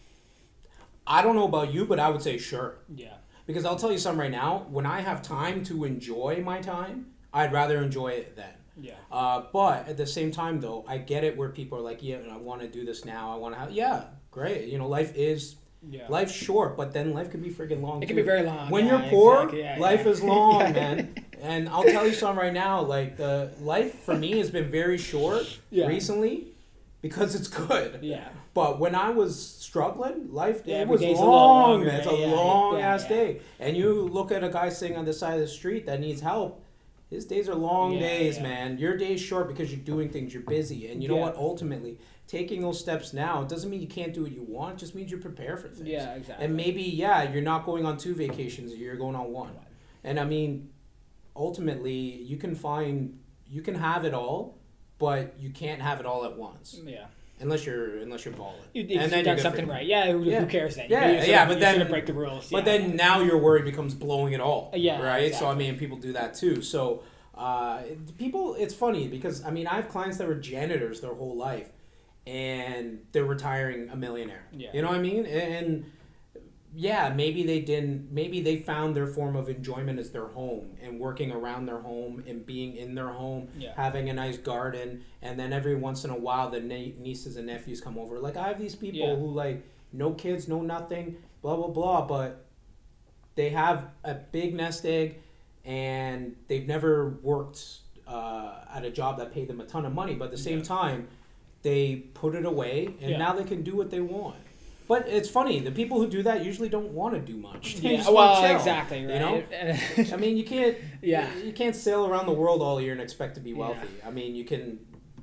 Speaker 3: I don't know about you, but I would say sure.
Speaker 2: Yeah.
Speaker 3: Because I'll tell you something right now. When I have time to enjoy my time, I'd rather enjoy it then.
Speaker 2: Yeah.
Speaker 3: Uh, but at the same time, though, I get it where people are like, yeah, I want to do this now. I want to have, yeah, great. You know, life is,
Speaker 2: Yeah.
Speaker 3: life's short, but then life can be freaking long,
Speaker 2: It
Speaker 3: too.
Speaker 2: can be very long.
Speaker 3: When
Speaker 2: yeah,
Speaker 3: you're poor,
Speaker 2: exactly, yeah,
Speaker 3: life
Speaker 2: yeah.
Speaker 3: is long,
Speaker 2: Yeah.
Speaker 3: man. And I'll tell you something right now, like, the life for me has been very short
Speaker 2: Yeah.
Speaker 3: recently because it's good.
Speaker 2: Yeah.
Speaker 3: But when I was struggling, life
Speaker 2: Yeah,
Speaker 3: it
Speaker 2: every
Speaker 3: was
Speaker 2: day's a little
Speaker 3: long,
Speaker 2: longer,
Speaker 3: man. It's a
Speaker 2: yeah, yeah,
Speaker 3: long
Speaker 2: yeah,
Speaker 3: ass
Speaker 2: yeah.
Speaker 3: day. And you look at a guy sitting on the side of the street that needs help. His days are long
Speaker 2: Yeah,
Speaker 3: days,
Speaker 2: yeah.
Speaker 3: man. Your day's short because you're doing things, you're busy. And you know
Speaker 2: Yeah.
Speaker 3: what? Ultimately, taking those steps now doesn't mean you can't do what you want. It just means you're prepared for things.
Speaker 2: Yeah, exactly.
Speaker 3: And maybe, yeah, you're not going on two vacations, you're going on one. And I mean, ultimately, you can find, you can have it all, but you can't have it all at once.
Speaker 2: Yeah.
Speaker 3: Unless you're, unless you're balling.
Speaker 2: You,
Speaker 3: And
Speaker 2: you've
Speaker 3: then
Speaker 2: done
Speaker 3: you're good
Speaker 2: something
Speaker 3: for-
Speaker 2: right. Yeah, who,
Speaker 3: Yeah.
Speaker 2: who cares then?
Speaker 3: Yeah,
Speaker 2: you, you
Speaker 3: yeah,
Speaker 2: sort of-
Speaker 3: but
Speaker 2: you
Speaker 3: then-
Speaker 2: sort of break the rules.
Speaker 3: But
Speaker 2: yeah.
Speaker 3: then now your worry becomes blowing it all.
Speaker 2: Yeah,
Speaker 3: Right? So, I
Speaker 2: exactly.
Speaker 3: mean, people do that too. So, uh, people, it's funny because, I mean, I have clients that were janitors their whole life and they're retiring a millionaire.
Speaker 2: Yeah.
Speaker 3: You know what I mean? And yeah, maybe they didn't, maybe they found their form of enjoyment as their home and working around their home and being in their home,
Speaker 2: Yeah.
Speaker 3: having a nice garden. And then every once in a while, the na- nieces and nephews come over. Like, I have these people
Speaker 2: Yeah.
Speaker 3: who, like, no kids, no nothing, blah, blah, blah. But they have a big nest egg and they've never worked uh, at a job that paid them a ton of money. But at the same
Speaker 2: Yeah.
Speaker 3: time, they put it away and
Speaker 2: Yeah.
Speaker 3: now they can do what they want. But it's funny, the people who do that usually don't want to do much. They
Speaker 2: Yeah,
Speaker 3: just wanna
Speaker 2: well,
Speaker 3: chill,
Speaker 2: exactly, right.
Speaker 3: You know? I mean, you can't.
Speaker 2: Yeah.
Speaker 3: You can't sail around the world all year and expect to be
Speaker 2: Yeah.
Speaker 3: wealthy. I mean, you can.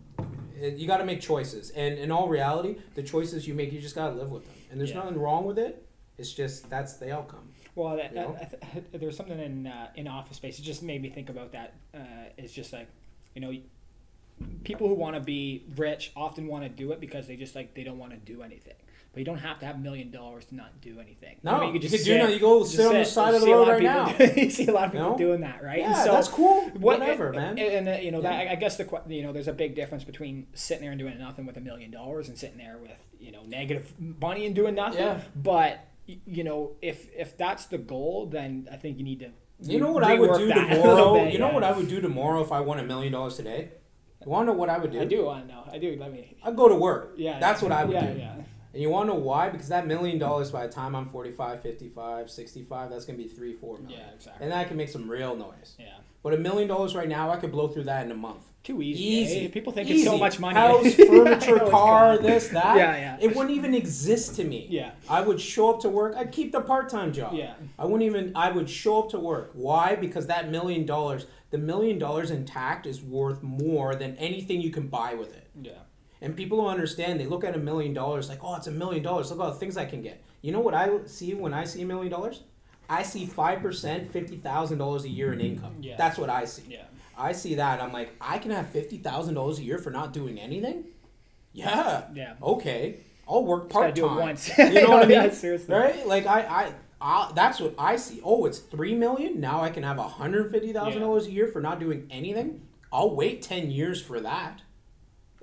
Speaker 3: You got to make choices, and in all reality, the choices you make, you just got to live with them. And there's
Speaker 2: Yeah.
Speaker 3: nothing wrong with it. It's just that's the outcome.
Speaker 2: Well, that,
Speaker 3: You know?
Speaker 2: that, I th- there was something in uh, in Office Space. It just made me think about that. Uh, it's just like, you know, people who want to be rich often want to do it because they just like they don't want to do anything. But you don't have to have a million dollars to not do anything.
Speaker 3: No,
Speaker 2: I mean,
Speaker 3: you,
Speaker 2: you
Speaker 3: could
Speaker 2: could just
Speaker 3: do
Speaker 2: sit,
Speaker 3: no. You go
Speaker 2: just
Speaker 3: sit on the
Speaker 2: sit.
Speaker 3: side
Speaker 2: You
Speaker 3: of the
Speaker 2: see a
Speaker 3: road
Speaker 2: lot
Speaker 3: right
Speaker 2: of
Speaker 3: now.
Speaker 2: people do- you see a lot of
Speaker 3: You
Speaker 2: people
Speaker 3: know?
Speaker 2: doing that, right?
Speaker 3: Yeah,
Speaker 2: And so
Speaker 3: that's cool.
Speaker 2: what-
Speaker 3: Whatever,
Speaker 2: and,
Speaker 3: man.
Speaker 2: And, and, uh, you know,
Speaker 3: Yeah.
Speaker 2: that, I guess the que- you know, there's a big difference between sitting there and doing nothing with a million dollars and sitting there with you know negative money and doing nothing.
Speaker 3: Yeah.
Speaker 2: But y- you know, if if that's the goal, then I think you need to.
Speaker 3: You know what I would
Speaker 2: rework
Speaker 3: do
Speaker 2: that a little
Speaker 3: tomorrow?
Speaker 2: bit,
Speaker 3: You know
Speaker 2: yeah.
Speaker 3: what I would do tomorrow if I won a million dollars today? You want to know what I would do?
Speaker 2: I do want to know. I do. Let me.
Speaker 3: I'd go to work.
Speaker 2: Yeah.
Speaker 3: That's what I would
Speaker 2: yeah,
Speaker 3: do.
Speaker 2: Yeah.
Speaker 3: And you want to know why? Because that million dollars by the time I'm forty-five, fifty-five, sixty-five, that's going to be three, four million.
Speaker 2: Yeah. Exactly.
Speaker 3: And then I can make some real noise.
Speaker 2: Yeah.
Speaker 3: But a million dollars right now, I could blow through that in a month.
Speaker 2: Too easy.
Speaker 3: Easy.
Speaker 2: eh? People think
Speaker 3: Easy.
Speaker 2: it's so much money.
Speaker 3: House,
Speaker 2: I know
Speaker 3: furniture,
Speaker 2: it's
Speaker 3: car,
Speaker 2: gone.
Speaker 3: this, that.
Speaker 2: Yeah, yeah.
Speaker 3: It wouldn't even exist to me.
Speaker 2: Yeah.
Speaker 3: I would show up to work. I'd keep the part-time job.
Speaker 2: Yeah.
Speaker 3: I wouldn't even, I would show up to work. Why? Because that million dollars, the million dollars intact is worth more than anything you can buy with it.
Speaker 2: Yeah.
Speaker 3: And people don't understand. They look at a million dollars like, oh, it's a million dollars. Look at all the things I can get. You know what I see when I see a million dollars? I see five percent, fifty thousand dollars a year in income.
Speaker 2: Yeah.
Speaker 3: That's what I see.
Speaker 2: Yeah.
Speaker 3: I see that. I'm like, I can have fifty thousand dollars a year for not doing anything? Yeah.
Speaker 2: Yeah.
Speaker 3: Okay. I'll work
Speaker 2: Just gotta
Speaker 3: part-time.
Speaker 2: do it once.
Speaker 3: You know what I mean?
Speaker 2: Yeah, seriously.
Speaker 3: Right? Like, I, I, I, that's what I see. Oh, it's three million dollars? Now I can have one hundred fifty thousand dollars a year for not doing anything? I'll wait ten years for that.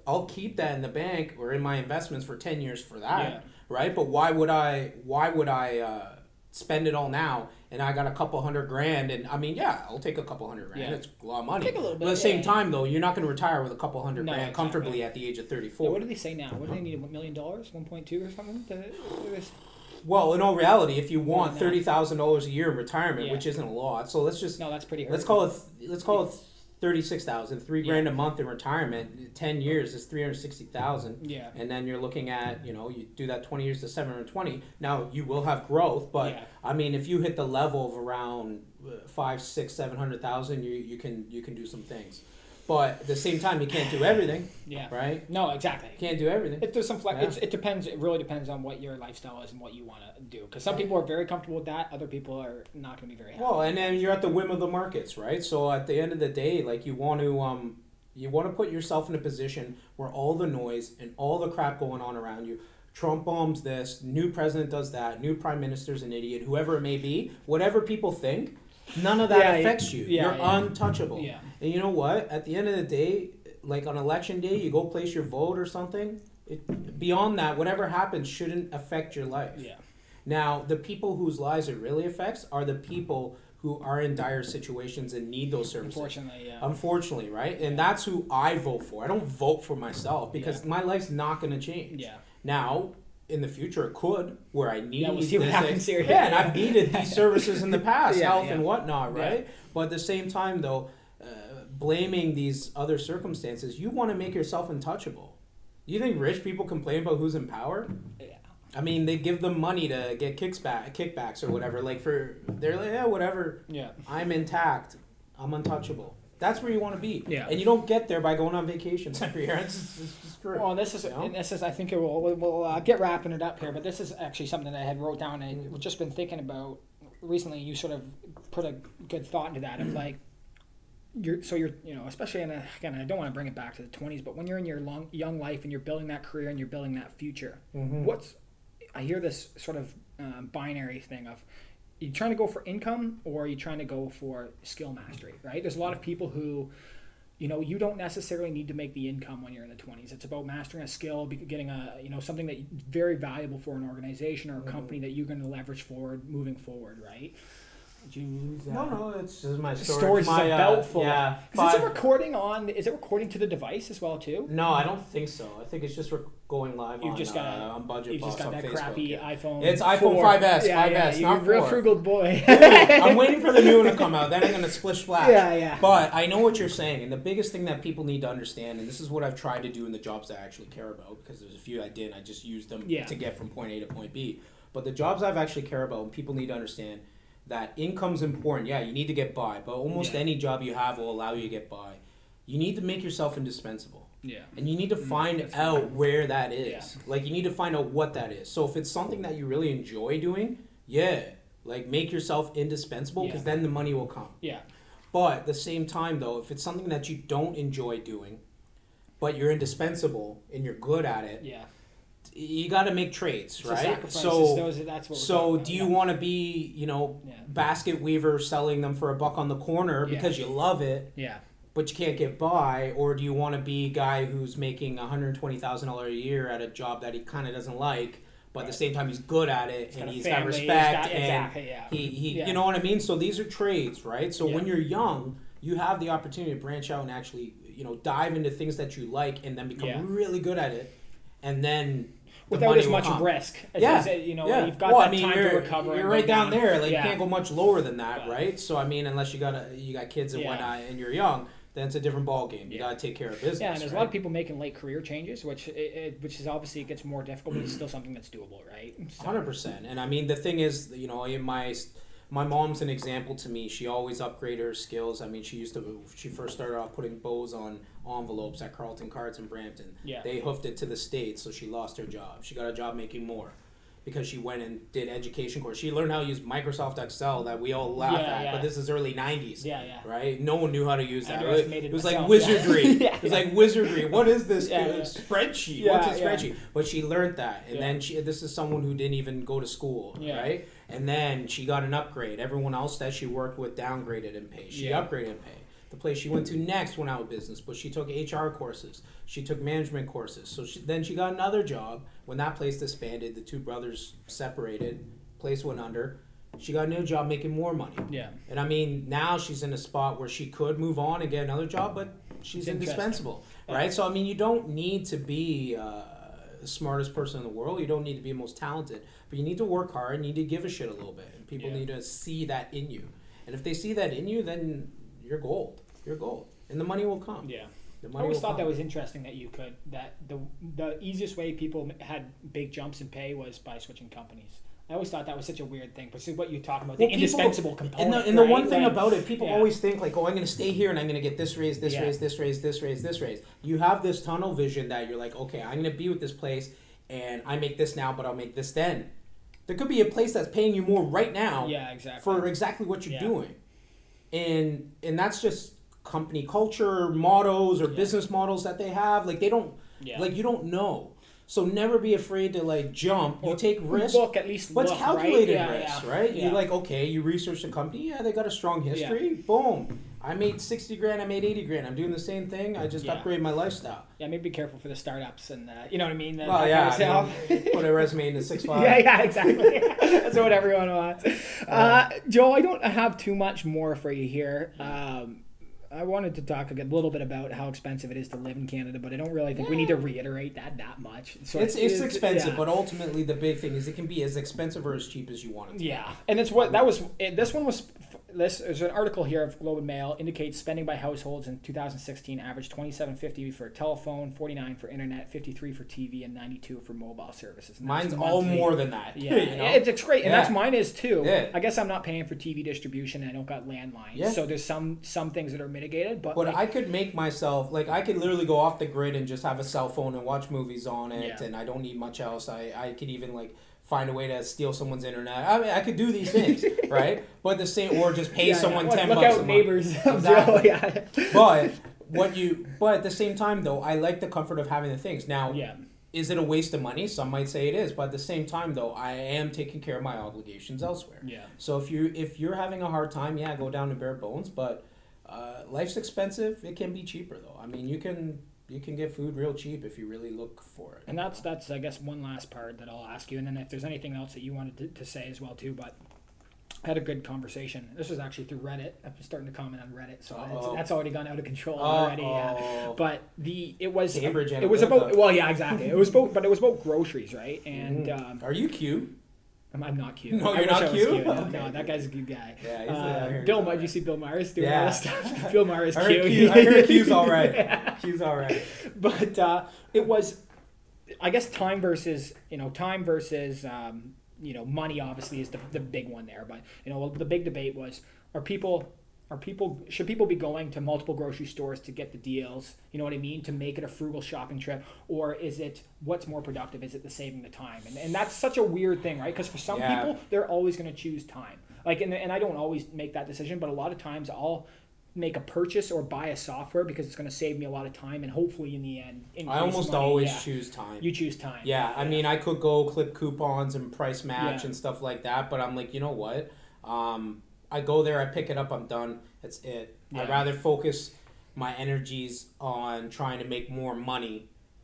Speaker 3: I'll keep that in the bank or in my investments for ten years for that,
Speaker 2: Yeah.
Speaker 3: right? But why would I? Why would I uh, spend it all now? And I got a couple hundred grand, and I mean, yeah, I'll take a couple hundred grand.
Speaker 2: Yeah.
Speaker 3: It's a lot of money.
Speaker 2: Take a little bit,
Speaker 3: but at the same
Speaker 2: yeah.
Speaker 3: time, though, you're not going to retire with a couple hundred
Speaker 2: No,
Speaker 3: grand
Speaker 2: exactly.
Speaker 3: comfortably at the age of
Speaker 2: Yeah,
Speaker 3: thirty-four.
Speaker 2: what do they say now? What do they need? A million dollars, one point two or something? To, to this?
Speaker 3: Well, in all reality, if you want
Speaker 2: than that.
Speaker 3: thirty thousand dollars a year in retirement,
Speaker 2: Yeah.
Speaker 3: which isn't a lot, so let's just
Speaker 2: No, that's pretty.
Speaker 3: let's
Speaker 2: hurtful.
Speaker 3: call it let's call it thirty-six thousand. Three
Speaker 2: Yeah.
Speaker 3: grand a month in retirement. Ten years is three hundred sixty thousand.
Speaker 2: Yeah.
Speaker 3: And then you're looking at, you know, you do that twenty years to seven hundred twenty. Now you will have growth, but
Speaker 2: Yeah.
Speaker 3: I mean, if you hit the level of around uh, five, six, seven hundred thousand, you you can you can do some things. But at the same time, you can't do everything,
Speaker 2: Yeah.
Speaker 3: right?
Speaker 2: No, exactly.
Speaker 3: You can't do everything.
Speaker 2: It, there's some flex.
Speaker 3: Yeah.
Speaker 2: It's, it depends. It really depends on what your lifestyle is and what you want to do. Because some people are very comfortable with that. Other people are not going to be very happy.
Speaker 3: Well, and then you're at the whim of the markets, right? So at the end of the day, like you want to um you want to put yourself in a position where all the noise and all the crap going on around you, Trump bombs this, new president does that, new prime minister's an idiot, whoever it may be, whatever people think, none of that
Speaker 2: Yeah,
Speaker 3: affects you.
Speaker 2: yeah,
Speaker 3: You're
Speaker 2: yeah.
Speaker 3: untouchable.
Speaker 2: Yeah.
Speaker 3: And you know what? At the end of the day, like on election day, you go place your vote or something. It, beyond that, whatever happens shouldn't affect your life.
Speaker 2: Yeah.
Speaker 3: Now, the people whose lives it really affects are the people who are in dire situations and need those services.
Speaker 2: Unfortunately, yeah.
Speaker 3: Unfortunately, right? And that's who I vote for. I don't vote for myself because
Speaker 2: Yeah.
Speaker 3: my life's not going to change.
Speaker 2: Yeah.
Speaker 3: Now, in the future, it could, where I need
Speaker 2: Yeah, we'll see what
Speaker 3: this
Speaker 2: happens
Speaker 3: thing.
Speaker 2: here.
Speaker 3: Yeah, and I've needed these services in the past,
Speaker 2: Yeah,
Speaker 3: health
Speaker 2: yeah.
Speaker 3: and whatnot,
Speaker 2: Yeah.
Speaker 3: right? But at the same time, though, uh, blaming these other circumstances, you want to make yourself untouchable. You think rich people complain about who's in power?
Speaker 2: Yeah.
Speaker 3: I mean, they give them money to get kicks back, kickbacks or whatever. Like for they're like, yeah, whatever.
Speaker 2: Yeah.
Speaker 3: I'm intact. I'm untouchable. That's where you want to be.
Speaker 2: Yeah.
Speaker 3: And you don't get there by going on vacations every year. It's just, it's just true.
Speaker 2: Well, this is
Speaker 3: You know?
Speaker 2: and this is I think it will we'll, we'll uh, get wrapping it up here, but this is actually something that I had wrote down and I've just been thinking about recently. You sort of put a good thought into that of like you're so you're you know especially in a, again I don't want to bring it back to the twenties, but when you're in your long young life and you're building that career and you're building that future,
Speaker 3: Mhm.
Speaker 2: what's I hear this sort of um, binary thing of you trying to go for income or are you trying to go for skill mastery, right? There's a lot of people who, you know, you don't necessarily need to make the income when you're in the twenties. It's about mastering a skill, be- getting a, you know, something that very valuable for an organization or a company that you're going to leverage forward, moving forward, right? Did you lose that?
Speaker 3: No, no, it's just my storage.
Speaker 2: Storage is
Speaker 3: my,
Speaker 2: a
Speaker 3: uh,
Speaker 2: belt full.
Speaker 3: Yeah.
Speaker 2: Is
Speaker 3: five-
Speaker 2: it recording on? Is it recording to the device as well too?
Speaker 3: No, I don't think so. I think it's just rec- going live
Speaker 2: You've
Speaker 3: on,
Speaker 2: just got
Speaker 3: uh,
Speaker 2: a-
Speaker 3: on Budget
Speaker 2: You've
Speaker 3: Boss
Speaker 2: just got
Speaker 3: on
Speaker 2: that
Speaker 3: Facebook.
Speaker 2: crappy
Speaker 3: yeah.
Speaker 2: iPhone.
Speaker 3: It's iPhone
Speaker 2: four.
Speaker 3: five S,
Speaker 2: Yeah,
Speaker 3: five
Speaker 2: yeah,
Speaker 3: S,
Speaker 2: you're
Speaker 3: not
Speaker 2: a real
Speaker 3: four.
Speaker 2: frugal boy.
Speaker 3: I'm waiting for the new one to come out. Then I'm gonna splish splash.
Speaker 2: Yeah, yeah.
Speaker 3: But I know what you're saying, and the biggest thing that people need to understand, and this is what I've tried to do in the jobs that I actually care about, because there's a few I did, I just used them
Speaker 2: Yeah.
Speaker 3: to get from point A to point B. But the jobs I've actually care about, and people need to understand that income's important. Yeah, you need to get by, but almost
Speaker 2: Yeah.
Speaker 3: any job you have will allow you to get by. You need to make yourself indispensable.
Speaker 2: Yeah.
Speaker 3: And you need to find
Speaker 2: that's
Speaker 3: out
Speaker 2: right.
Speaker 3: where that is.
Speaker 2: Yeah.
Speaker 3: Like, you need to find out what that is. So if it's something that you really enjoy doing, yeah, like make yourself indispensable because
Speaker 2: Yeah.
Speaker 3: then the money will come.
Speaker 2: Yeah.
Speaker 3: But at the same time, though, if it's something that you don't enjoy doing, but you're indispensable and you're good at it,
Speaker 2: Yeah.
Speaker 3: you got to make trades,
Speaker 2: It's a
Speaker 3: right?
Speaker 2: sacrifice.
Speaker 3: So,
Speaker 2: Those- that's what we're
Speaker 3: so
Speaker 2: talking about.
Speaker 3: do you
Speaker 2: Yeah.
Speaker 3: want to be, you know,
Speaker 2: Yeah.
Speaker 3: basket weaver selling them for a buck on the corner
Speaker 2: Yeah.
Speaker 3: because you love it?
Speaker 2: Yeah.
Speaker 3: But you can't get by, or do you want to be a guy who's making one hundred twenty thousand dollars a year at a job that he kind of doesn't like, but at the
Speaker 2: Right.
Speaker 3: same time he's good at it
Speaker 2: He's
Speaker 3: and
Speaker 2: got a
Speaker 3: he's
Speaker 2: family,
Speaker 3: got
Speaker 2: he's
Speaker 3: respect
Speaker 2: got-
Speaker 3: and
Speaker 2: exactly, yeah.
Speaker 3: he, he
Speaker 2: Yeah.
Speaker 3: you know what I mean? So these are trades, right? So when
Speaker 2: Yeah.
Speaker 3: you're young, you have the opportunity to branch out and actually, you know, dive into things that you like and then become
Speaker 2: Yeah.
Speaker 3: really good at it, and then the
Speaker 2: Without
Speaker 3: money
Speaker 2: as
Speaker 3: will
Speaker 2: much
Speaker 3: come.
Speaker 2: risk. As,
Speaker 3: Yeah.
Speaker 2: as, uh, you know,
Speaker 3: Yeah.
Speaker 2: you've got
Speaker 3: well,
Speaker 2: that
Speaker 3: I mean,
Speaker 2: time
Speaker 3: you're,
Speaker 2: to recover.
Speaker 3: You're
Speaker 2: and
Speaker 3: right
Speaker 2: go
Speaker 3: down there. Like
Speaker 2: Yeah.
Speaker 3: you can't go much lower than that,
Speaker 2: But-
Speaker 3: right? So I mean, unless you got a you got kids and
Speaker 2: Yeah.
Speaker 3: whatnot, and you're young, then it's a different ball game. You
Speaker 2: Yeah.
Speaker 3: got to take care of business.
Speaker 2: Yeah, and there's
Speaker 3: right?
Speaker 2: a lot of people making late career changes, which it, it, which is obviously it gets more difficult, but it's still something that's doable, right? So-
Speaker 3: Hundred percent. And I mean, the thing is, you know, in my my mom's an example to me. She always upgraded her skills. I mean, she used to. She first started off putting bows on envelopes at Carlton Cards in Brampton.
Speaker 2: Yeah.
Speaker 3: They hoofed it to the States, so she lost her job. She got a job making more because she went and did education course. She learned how to use Microsoft Excel that we all laugh
Speaker 2: Yeah,
Speaker 3: at,
Speaker 2: yeah.
Speaker 3: but this is early nineties.
Speaker 2: Yeah, yeah.
Speaker 3: Right? No one knew how to use that.
Speaker 2: Underestimated
Speaker 3: It was like
Speaker 2: myself,
Speaker 3: wizardry.
Speaker 2: yeah. Yeah,
Speaker 3: it was
Speaker 2: yeah.
Speaker 3: like wizardry. What is this
Speaker 2: Yeah,
Speaker 3: uh,
Speaker 2: yeah.
Speaker 3: spreadsheet?
Speaker 2: Yeah,
Speaker 3: What's a
Speaker 2: yeah.
Speaker 3: spreadsheet? But she learned that, and
Speaker 2: Yeah.
Speaker 3: then she. This is someone who didn't even go to school,
Speaker 2: Yeah.
Speaker 3: right? And then she got an upgrade. Everyone else that she worked with downgraded in pay. She
Speaker 2: Yeah.
Speaker 3: upgraded in pay. The place she went to next went out of business, but she took H R courses. She took management courses. So she, then she got another job. When that place disbanded, the two brothers separated, place went under. She got a new job making more money.
Speaker 2: Yeah.
Speaker 3: And I mean, now she's in a spot where she could move on and get another job, but she's indispensable,
Speaker 2: Yeah.
Speaker 3: right? So, I mean, you don't need to be uh, the smartest person in the world. You don't need to be the most talented. But you need to work hard and you need to give a shit a little bit. And people
Speaker 2: Yeah.
Speaker 3: need to see that in you. And if they see that in you, then you're gold. You're gold. And the money will come.
Speaker 2: Yeah.
Speaker 3: The
Speaker 2: I
Speaker 3: money
Speaker 2: always
Speaker 3: will
Speaker 2: thought
Speaker 3: come.
Speaker 2: that was interesting that you could that the the easiest way people had big jumps in pay was by switching companies. I always thought that was such a weird thing. But see what you're talking about,
Speaker 3: Well,
Speaker 2: the
Speaker 3: people-
Speaker 2: indispensable component.
Speaker 3: And the, and the
Speaker 2: right?
Speaker 3: one thing
Speaker 2: Like,
Speaker 3: about it, people
Speaker 2: yeah.
Speaker 3: always think like, oh, I'm going to stay here and I'm going to get this raise, this
Speaker 2: Yeah.
Speaker 3: raise, this raise, this raise, this raise. You have this tunnel vision that you're like, okay, I'm going to be with this place and I make this now, but I'll make this then. There could be a place that's paying you more right now
Speaker 2: Yeah, exactly.
Speaker 3: for exactly what you're
Speaker 2: Yeah.
Speaker 3: doing. And and that's just company culture, mottos, or
Speaker 2: Yeah.
Speaker 3: business models that they have. Like they don't,
Speaker 2: Yeah.
Speaker 3: like you don't know. So never be afraid to like jump. You
Speaker 2: Or
Speaker 3: take risks.
Speaker 2: Look, at least
Speaker 3: But it's
Speaker 2: look,
Speaker 3: calculated
Speaker 2: right? Yeah,
Speaker 3: risk,
Speaker 2: yeah.
Speaker 3: right?
Speaker 2: Yeah.
Speaker 3: You're like, okay, you research the company. Yeah, they got a strong history. Boom. I made sixty grand. I made eighty grand. I'm doing the same thing. I just
Speaker 2: Yeah.
Speaker 3: upgrade my lifestyle.
Speaker 2: Yeah, maybe be careful for the startups and uh, you know what I mean. The-
Speaker 3: Well,
Speaker 2: that
Speaker 3: yeah.
Speaker 2: kind of
Speaker 3: I
Speaker 2: stuff.
Speaker 3: mean, put a resume into six five.
Speaker 2: Yeah, yeah, exactly. That's what everyone wants. Uh, Joe, I don't have too much more for you here. Um, I wanted to talk a little bit about how expensive it is to live in Canada, but I don't really think we need to reiterate that that much. So
Speaker 3: It's it's expensive,
Speaker 2: yeah.
Speaker 3: but ultimately the big thing is it can be as expensive or as cheap as you want it to.
Speaker 2: Yeah, and it's what that was. It, this one was. This there's an article here of Globe and Mail indicates spending by households in two thousand sixteen averaged twenty-seven fifty for telephone, forty-nine for internet, fifty-three for T V, and ninety-two for mobile services. And that's
Speaker 3: Mine's all
Speaker 2: monthly.
Speaker 3: more than that.
Speaker 2: Yeah,
Speaker 3: you know?
Speaker 2: it's, it's great, and
Speaker 3: Yeah.
Speaker 2: that's mine is too.
Speaker 3: Yeah.
Speaker 2: I guess I'm not paying for T V distribution. And I don't got landlines,
Speaker 3: Yeah.
Speaker 2: so there's some some things that are mitigated. But
Speaker 3: But
Speaker 2: like,
Speaker 3: I could make myself like I could literally go off the grid and just have a cell phone and watch movies on it,
Speaker 2: Yeah.
Speaker 3: and I don't need much else. I I could even like find a way to steal someone's internet. I mean, I could do these things, right? But the same, or just pay
Speaker 2: yeah,
Speaker 3: someone
Speaker 2: yeah.
Speaker 3: ten
Speaker 2: Look
Speaker 3: bucks
Speaker 2: out,
Speaker 3: a
Speaker 2: neighbors.
Speaker 3: month.
Speaker 2: Joe,
Speaker 3: Exactly.
Speaker 2: yeah.
Speaker 3: But what you, but at the same time though, I like the comfort of having the things. Now,
Speaker 2: Yeah.
Speaker 3: is it a waste of money? Some might say it is, but at the same time though, I am taking care of my obligations elsewhere.
Speaker 2: Yeah.
Speaker 3: So if you if you're having a hard time, yeah, go down to bare bones. But uh, life's expensive. It can be cheaper though. I mean, you can you can get food real cheap if you really look for it.
Speaker 2: And that's that's I guess one last part that I'll ask you, and then if there's anything else that you wanted to, to say as well too. But I had a good conversation. This was actually through Reddit. I'm starting to comment on Reddit, so it's,
Speaker 3: Uh-oh.
Speaker 2: that's already gone out of control already. Yeah.
Speaker 3: Uh-oh.
Speaker 2: But the it was
Speaker 3: Cambridge
Speaker 2: it was about
Speaker 3: Analytica.
Speaker 2: well yeah exactly it was about but it was about groceries, right? And
Speaker 3: Mhm.
Speaker 2: um,
Speaker 3: Are you cute?
Speaker 2: I'm, I'm not cute.
Speaker 3: No,
Speaker 2: I
Speaker 3: you're
Speaker 2: wish
Speaker 3: not
Speaker 2: I was
Speaker 3: cute?
Speaker 2: No,
Speaker 3: Okay.
Speaker 2: no, that guy's a good guy.
Speaker 3: Yeah, he's
Speaker 2: Uh,
Speaker 3: I heard
Speaker 2: Bill,
Speaker 3: he's
Speaker 2: Myers,
Speaker 3: alright.
Speaker 2: you see Bill Myers doing
Speaker 3: Yeah.
Speaker 2: all this stuff? Bill Myers
Speaker 3: I
Speaker 2: cute.
Speaker 3: heard Q, I heard Q's all right.
Speaker 2: Yeah.
Speaker 3: Q's all right.
Speaker 2: But uh, it was, I guess, time versus you know time versus um, you know money. Obviously, is the, the big one there. But you know the big debate was: are people are people should people be going to multiple grocery stores to get the deals? You know what I mean? To make it a frugal shopping trip, or is it what's more productive? Is it the saving the time? And and that's such a weird thing, right? Because for some
Speaker 3: Yeah.
Speaker 2: people, they're always going to choose time. Like and and I don't always make that decision, but a lot of times I'll make a purchase or buy a software because it's going to save me a lot of time and hopefully in the end increase
Speaker 3: I almost
Speaker 2: money.
Speaker 3: always
Speaker 2: Yeah.
Speaker 3: choose time.
Speaker 2: You choose time.
Speaker 3: Yeah, I mean, I could go clip coupons and price match
Speaker 2: Yeah.
Speaker 3: and stuff like that, but I'm like, you know what? Um, I go there, I pick it up, I'm done. That's it. I'd
Speaker 2: Yeah.
Speaker 3: rather focus my energies on trying to make more money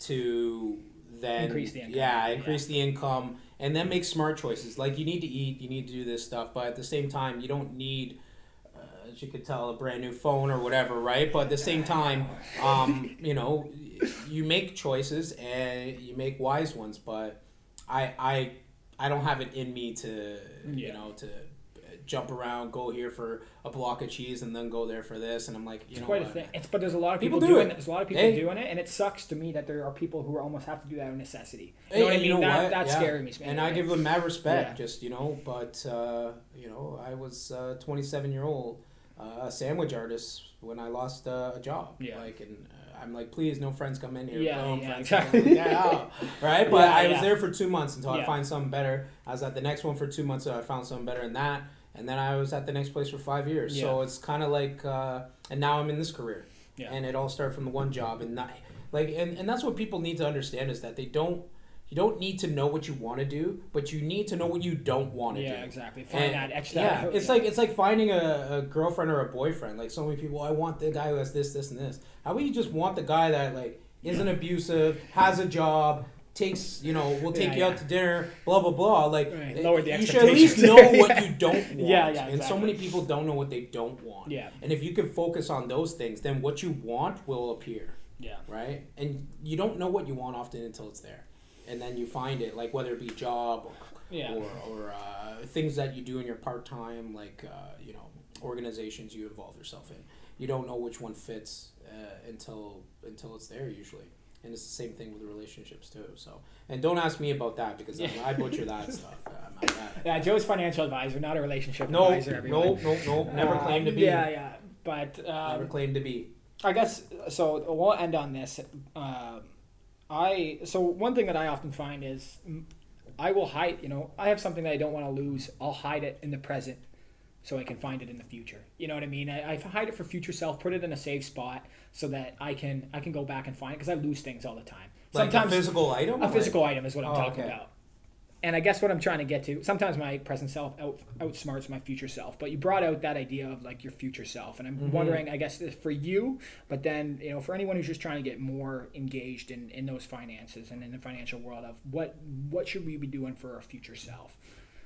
Speaker 3: to then
Speaker 2: Increase the income.
Speaker 3: Yeah, increase the income, and then make smart choices. Like you need to eat, you need to do this stuff, but at the same time, you don't need. uh, As you could tell, a brand new phone or whatever, right? But at the same time, um, you know, you make choices and you make wise ones. But I, I, I don't have it in me to, you
Speaker 2: Yeah.
Speaker 3: know, to jump around, go here for a block of cheese, and then go there for this. And I'm like, you
Speaker 2: It's
Speaker 3: know,
Speaker 2: quite
Speaker 3: what?
Speaker 2: a thing. It's but there's a lot of people,
Speaker 3: People do
Speaker 2: doing
Speaker 3: it.
Speaker 2: it. There's a lot of people
Speaker 3: Hey.
Speaker 2: doing it, and it sucks to me that there are people who almost have to do that out of necessity. You
Speaker 3: Hey,
Speaker 2: know what I
Speaker 3: and
Speaker 2: mean?
Speaker 3: you know
Speaker 2: that
Speaker 3: what?
Speaker 2: that
Speaker 3: Yeah.
Speaker 2: scares me.
Speaker 3: And I give them mad respect,
Speaker 2: Yeah.
Speaker 3: just you know. But uh, you know, I was a twenty-seven year old uh, sandwich artist when I lost uh, a job.
Speaker 2: Yeah.
Speaker 3: Like, and uh, I'm like, please, no friends come in here.
Speaker 2: Yeah,
Speaker 3: Boom,
Speaker 2: yeah,
Speaker 3: friends
Speaker 2: exactly.
Speaker 3: come in. Get out. Right? But
Speaker 2: Yeah,
Speaker 3: I was
Speaker 2: yeah.
Speaker 3: there for two months until I
Speaker 2: Yeah.
Speaker 3: find something better. I was at the next one for two months, so I found something better than that. And then I was at the next place for five years. So
Speaker 2: Yeah.
Speaker 3: it's kind of like, uh, and now I'm in this career.
Speaker 2: Yeah.
Speaker 3: And it all started from the one job. And not, like, and, and that's what people need to understand is that they don't, You don't need to know what you want to do, but you need to know what you don't want to
Speaker 2: Yeah,
Speaker 3: do.
Speaker 2: exactly. Find
Speaker 3: And,
Speaker 2: that extra.
Speaker 3: Yeah, it's
Speaker 2: yeah.
Speaker 3: like it's like finding a, a girlfriend or a boyfriend. Like so many people, I want the guy who has this, this, and this. How about you just want the guy that like isn't abusive, has a job, takes you know, will take
Speaker 2: Yeah,
Speaker 3: you
Speaker 2: yeah.
Speaker 3: out to dinner, blah blah blah. Like
Speaker 2: Right. Lower the
Speaker 3: you should at least know
Speaker 2: expectations.
Speaker 3: what
Speaker 2: Yeah.
Speaker 3: you don't want.
Speaker 2: Yeah, yeah,
Speaker 3: And so
Speaker 2: exactly.
Speaker 3: many people don't know what they don't want.
Speaker 2: Yeah.
Speaker 3: And if you can focus on those things, then what you want will appear.
Speaker 2: Yeah.
Speaker 3: Right? And you don't know what you want often until it's there. And then you find it, like whether it be job or
Speaker 2: Yeah.
Speaker 3: or, or uh, things that you do in your part-time, like, uh, you know, organizations you involve yourself in. You don't know which one fits uh, until until it's there usually. And it's the same thing with relationships too. So, and don't ask me about that because I, I butcher that stuff. Uh, I'm not that.
Speaker 2: Yeah, Joe's financial advisor, not a relationship
Speaker 3: No,
Speaker 2: advisor. everyone.
Speaker 3: no, no, no, never
Speaker 2: Uh,
Speaker 3: claimed to be.
Speaker 2: Yeah, yeah. But um,
Speaker 3: Never claimed to be.
Speaker 2: I guess so. We'll end on this. Um, I so one thing that I often find is mm, I will hide. You know, I have something that I don't want to lose. I'll hide it in the present, so I can find it in the future. You know what I mean? I, I hide it for future self. Put it in a safe spot so that I can I can go back and find it because I lose things all the time.
Speaker 3: Like a physical item?
Speaker 2: A physical item is what I'm
Speaker 3: Oh,
Speaker 2: talking
Speaker 3: okay.
Speaker 2: about. And I guess what I'm trying to get to, sometimes my present self out, outsmarts my future self. But you brought out that idea of like your future self, and I'm
Speaker 3: Mhm.
Speaker 2: wondering, I guess, for you, but then you know, for anyone who's just trying to get more engaged in, in those finances and in the financial world, of what what should we be doing for our future self?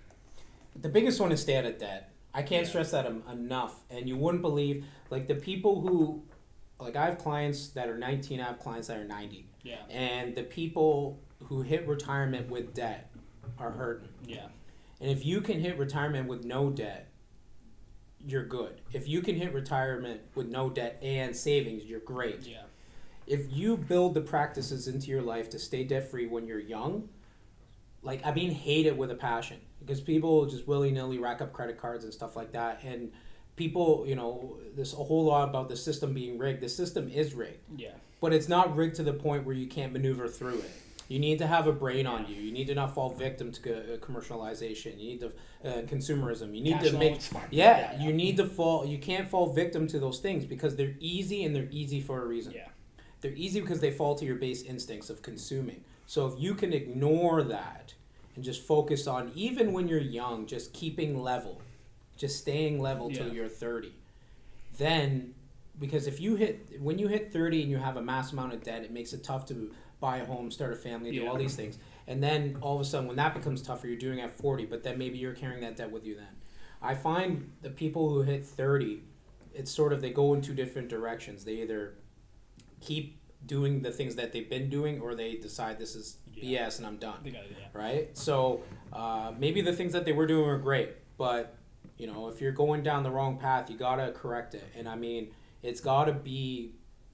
Speaker 3: The biggest one is stay out of debt. I can't
Speaker 2: Yeah.
Speaker 3: stress that em- enough. And you wouldn't believe, like, the people who, like, I have clients that are nineteen, I have clients that are ninety.
Speaker 2: Yeah,
Speaker 3: And the people who hit retirement with debt are hurting.
Speaker 2: yeah,
Speaker 3: And if you can hit retirement with no debt, you're good. If you can hit retirement with no debt and savings, you're great.
Speaker 2: yeah,
Speaker 3: If you build the practices into your life to stay debt free when you're young, like I mean, hate it with a passion because people just willy nilly rack up credit cards and stuff like that. And people, you know, there's a whole lot about the system being rigged. The system is rigged,
Speaker 2: yeah,
Speaker 3: but it's not rigged to the point where you can't maneuver through it. You need to have a brain on you. You need to not fall victim to co- uh, commercialization. You need to uh, consumerism. You need
Speaker 2: Cash
Speaker 3: to make
Speaker 2: loan, smart.
Speaker 3: yeah,
Speaker 2: Yeah, yeah.
Speaker 3: You need to fall. You can't fall victim to those things because they're easy and they're easy for a reason.
Speaker 2: yeah,
Speaker 3: They're easy because they fall to your base instincts of consuming. So if you can ignore that and just focus on, even when you're young, just keeping level, just staying level till
Speaker 2: Yeah.
Speaker 3: you're thirty, then, because if you hit, when you hit thirty and you have a mass amount of debt, it makes it tough to buy a home, start a family, do
Speaker 2: Yeah.
Speaker 3: all these things. And then all of a sudden, when that becomes tougher, you're doing it at forty, but then maybe you're carrying that debt with you then. I find the people who hit thirty, it's sort of, they go in two different directions. They either keep doing the things that they've been doing or they decide this is
Speaker 2: Yeah.
Speaker 3: B S and I'm done.
Speaker 2: They got it, yeah.
Speaker 3: Right? So uh, maybe the things that they were doing were great, but you know, if you're going down the wrong path, you gotta correct it. And I mean, it's gotta be.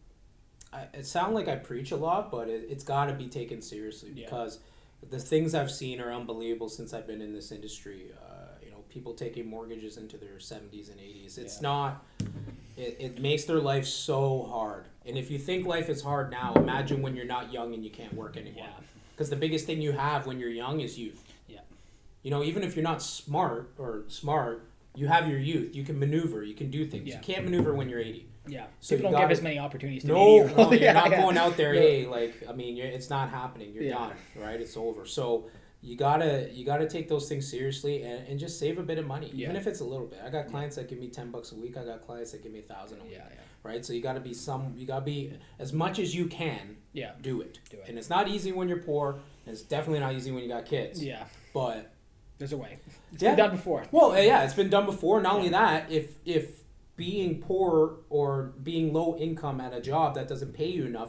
Speaker 3: I, it sounds like I preach a lot, but it, it's gotta be taken seriously
Speaker 2: Yeah.
Speaker 3: because the things I've seen are unbelievable since I've been in this industry. Uh, you know, people taking mortgages into their seventies and eighties. It's
Speaker 2: Yeah.
Speaker 3: not. It, it makes their life so hard. And if you think life is hard now, imagine when you're not young and you can't work anymore.
Speaker 2: Yeah.
Speaker 3: Because the biggest thing you have when you're young is youth.
Speaker 2: Yeah.
Speaker 3: You know, even if you're not smart or smart, you have your youth. You can maneuver. You can do things.
Speaker 2: Yeah.
Speaker 3: You can't maneuver when you're eighty.
Speaker 2: Yeah,
Speaker 3: So
Speaker 2: people
Speaker 3: you
Speaker 2: don't give
Speaker 3: gotta-
Speaker 2: as many opportunities to
Speaker 3: No,
Speaker 2: me.
Speaker 3: no, you're
Speaker 2: Yeah,
Speaker 3: not
Speaker 2: yeah.
Speaker 3: going out there.
Speaker 2: Yeah.
Speaker 3: Hey, like I mean, you're, it's not happening. You're
Speaker 2: Yeah.
Speaker 3: done, right? It's over. So you gotta you gotta take those things seriously and, and just save a bit of money, even
Speaker 2: Yeah.
Speaker 3: if it's a little bit. I got clients that give me ten bucks a week. I got clients that give me a thousand a week,
Speaker 2: Yeah, yeah,
Speaker 3: right? So you gotta be some. You gotta be as much as you can.
Speaker 2: yeah,
Speaker 3: Do it.
Speaker 2: Do it.
Speaker 3: And it's not easy when you're poor. And it's definitely not easy when you got kids.
Speaker 2: yeah.
Speaker 3: But
Speaker 2: There's a way. It's
Speaker 3: Yeah.
Speaker 2: been done before.
Speaker 3: well, uh, yeah, it's been done before. Not only that, if if being poor or being low income at a job that doesn't pay you enough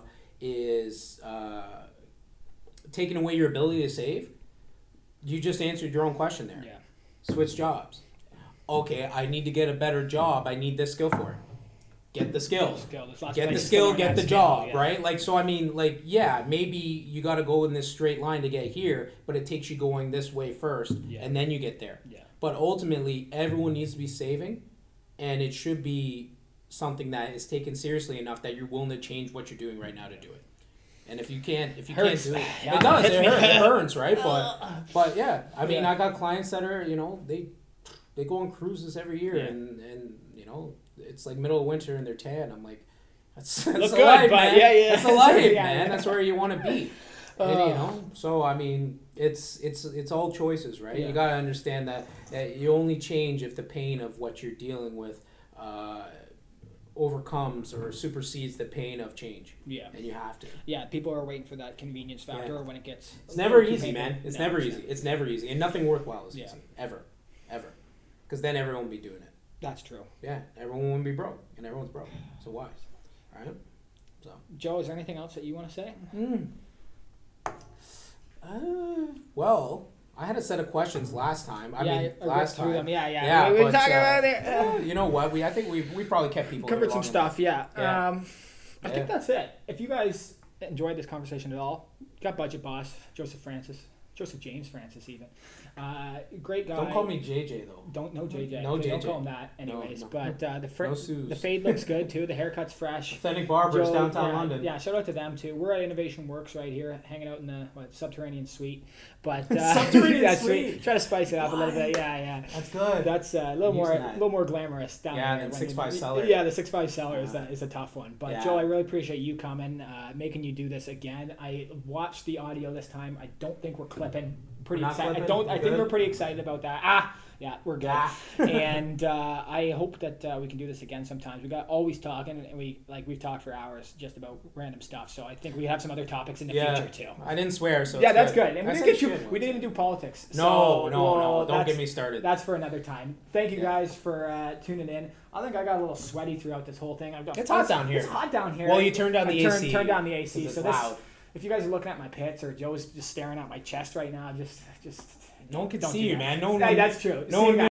Speaker 3: is uh, taking away your ability to save, you just answered your own question there.
Speaker 2: Yeah,
Speaker 3: Switch jobs. Okay, I need to get a better job. I need this skill for it. Get the skill.
Speaker 2: skill. There's lots of
Speaker 3: Get the
Speaker 2: places to
Speaker 3: skill,
Speaker 2: learn
Speaker 3: get
Speaker 2: that
Speaker 3: the
Speaker 2: skill,
Speaker 3: job,
Speaker 2: yeah.
Speaker 3: right? Like, so I mean, like, yeah, maybe you got to go in this straight line to get here, but it takes you going this way first,
Speaker 2: Yeah.
Speaker 3: and then you get there.
Speaker 2: Yeah,
Speaker 3: But ultimately, everyone needs to be saving, and it should be something that is taken seriously enough that you're willing to change what you're doing right now to do it. And if you can't, if you
Speaker 2: Hurts.
Speaker 3: can't do it,
Speaker 2: Yeah,
Speaker 3: it does.
Speaker 2: hits
Speaker 3: It,
Speaker 2: me.
Speaker 3: hurts, it burns, right? But, but yeah, I mean,
Speaker 2: Yeah.
Speaker 3: I got clients that are, you know, they, they go on cruises every year,
Speaker 2: Yeah.
Speaker 3: and and you know, it's like middle of winter and they're tan. I'm like, that's, that's
Speaker 2: Look
Speaker 3: a
Speaker 2: good,
Speaker 3: life,
Speaker 2: but
Speaker 3: man.
Speaker 2: yeah, yeah.
Speaker 3: That's a life,
Speaker 2: Yeah,
Speaker 3: man.
Speaker 2: yeah.
Speaker 3: That's where you want to be. And, you
Speaker 2: Uh.
Speaker 3: know, so I mean, it's it's it's all choices, right?
Speaker 2: Yeah.
Speaker 3: You got to understand that, that you only change if the pain of what you're dealing with uh, overcomes or supersedes the pain of change,
Speaker 2: Yeah.
Speaker 3: and you have to.
Speaker 2: Yeah, people are waiting for that convenience factor
Speaker 3: Yeah.
Speaker 2: when it gets.
Speaker 3: It's never
Speaker 2: too
Speaker 3: easy,
Speaker 2: painful.
Speaker 3: man. It's
Speaker 2: No,
Speaker 3: never
Speaker 2: it's
Speaker 3: easy. It's never easy, and nothing worthwhile is
Speaker 2: Yeah.
Speaker 3: easy ever, ever, because then everyone would be doing it.
Speaker 2: That's true.
Speaker 3: Yeah, everyone would be broke, and everyone's broke. So why? Right? So.
Speaker 2: Joe, is there anything else that you want to say?
Speaker 3: Mm. Uh, well, I had a set of questions last time. I
Speaker 2: yeah,
Speaker 3: mean,
Speaker 2: I
Speaker 3: last
Speaker 2: ripped through
Speaker 3: time.
Speaker 2: them. Yeah, yeah.
Speaker 3: Yeah,
Speaker 2: we, we
Speaker 3: but,
Speaker 2: talking
Speaker 3: uh,
Speaker 2: about it.
Speaker 3: well, you know what? We I think we we probably kept people
Speaker 2: Covered
Speaker 3: here
Speaker 2: some
Speaker 3: long
Speaker 2: stuff.
Speaker 3: enough.
Speaker 2: Yeah.
Speaker 3: Yeah.
Speaker 2: Um, I
Speaker 3: Yeah.
Speaker 2: think that's it. If you guys enjoyed this conversation at all, got Budget Boss, Joseph Francis, Joseph James Francis, even. Uh, great guy.
Speaker 3: Don't call me J J though.
Speaker 2: Don't no J J.
Speaker 3: No
Speaker 2: Okay,
Speaker 3: J J.
Speaker 2: Don't call him that, anyways.
Speaker 3: no.
Speaker 2: But uh, the fr-
Speaker 3: No Suze.
Speaker 2: the fade looks good too. The haircut's fresh.
Speaker 3: Authentic Barbers
Speaker 2: Joe,
Speaker 3: downtown
Speaker 2: yeah,
Speaker 3: London.
Speaker 2: Yeah, shout out to them too. We're at Innovation Works right here, hanging out in the what, subterranean suite. But uh,
Speaker 3: Subterranean
Speaker 2: yeah,
Speaker 3: suite.
Speaker 2: Try to spice it up a little
Speaker 3: Why?
Speaker 2: bit. Yeah, yeah.
Speaker 3: That's good.
Speaker 2: That's uh, a little
Speaker 3: I'm
Speaker 2: more,
Speaker 3: using
Speaker 2: a
Speaker 3: that.
Speaker 2: little more glamorous down
Speaker 3: Yeah,
Speaker 2: there.
Speaker 3: than
Speaker 2: when
Speaker 3: six
Speaker 2: you-
Speaker 3: five Cellar.
Speaker 2: Yeah, the six five Cellar is,
Speaker 3: Yeah.
Speaker 2: a, is a tough one. But
Speaker 3: Yeah.
Speaker 2: Joe, I really appreciate you coming, uh, making you do this again. I watched the audio this time. I don't think we're clipping. Pretty
Speaker 3: We're not
Speaker 2: excited. I
Speaker 3: clipping?
Speaker 2: don't. I think
Speaker 3: Good.
Speaker 2: we're pretty excited about that. Ah, yeah, we're good.
Speaker 3: Ah.
Speaker 2: and uh, I hope that uh, we can do this again sometimes. We got always talking, and we like we've talked for hours just about random stuff. So I think we have some other topics in the
Speaker 3: Yeah.
Speaker 2: future too.
Speaker 3: I didn't swear, so
Speaker 2: yeah,
Speaker 3: it's
Speaker 2: that's
Speaker 3: good.
Speaker 2: good. And we
Speaker 3: I
Speaker 2: didn't
Speaker 3: said
Speaker 2: get too,
Speaker 3: shit
Speaker 2: we
Speaker 3: once.
Speaker 2: didn't do politics.
Speaker 3: No,
Speaker 2: so,
Speaker 3: no, no.
Speaker 2: well,
Speaker 3: Don't
Speaker 2: that's-
Speaker 3: get me started.
Speaker 2: That's for another time. Thank you
Speaker 3: Yeah.
Speaker 2: guys for uh, tuning in. I think I got a little sweaty throughout this whole thing. I've got,
Speaker 3: It's hot down here.
Speaker 2: It's hot down here.
Speaker 3: Well, you turned down
Speaker 2: I
Speaker 3: the
Speaker 2: turned,
Speaker 3: A C.
Speaker 2: Turned down the A C.
Speaker 3: 'cause
Speaker 2: So
Speaker 3: it's
Speaker 2: this,
Speaker 3: loud.
Speaker 2: if you guys are looking at my pits or Joe's just staring at my chest right now, just, just
Speaker 3: No one can
Speaker 2: don't
Speaker 3: see
Speaker 2: do
Speaker 3: you,
Speaker 2: that.
Speaker 3: man. No one.
Speaker 2: Hey, that's true.
Speaker 3: No
Speaker 2: See
Speaker 3: one
Speaker 2: you guys.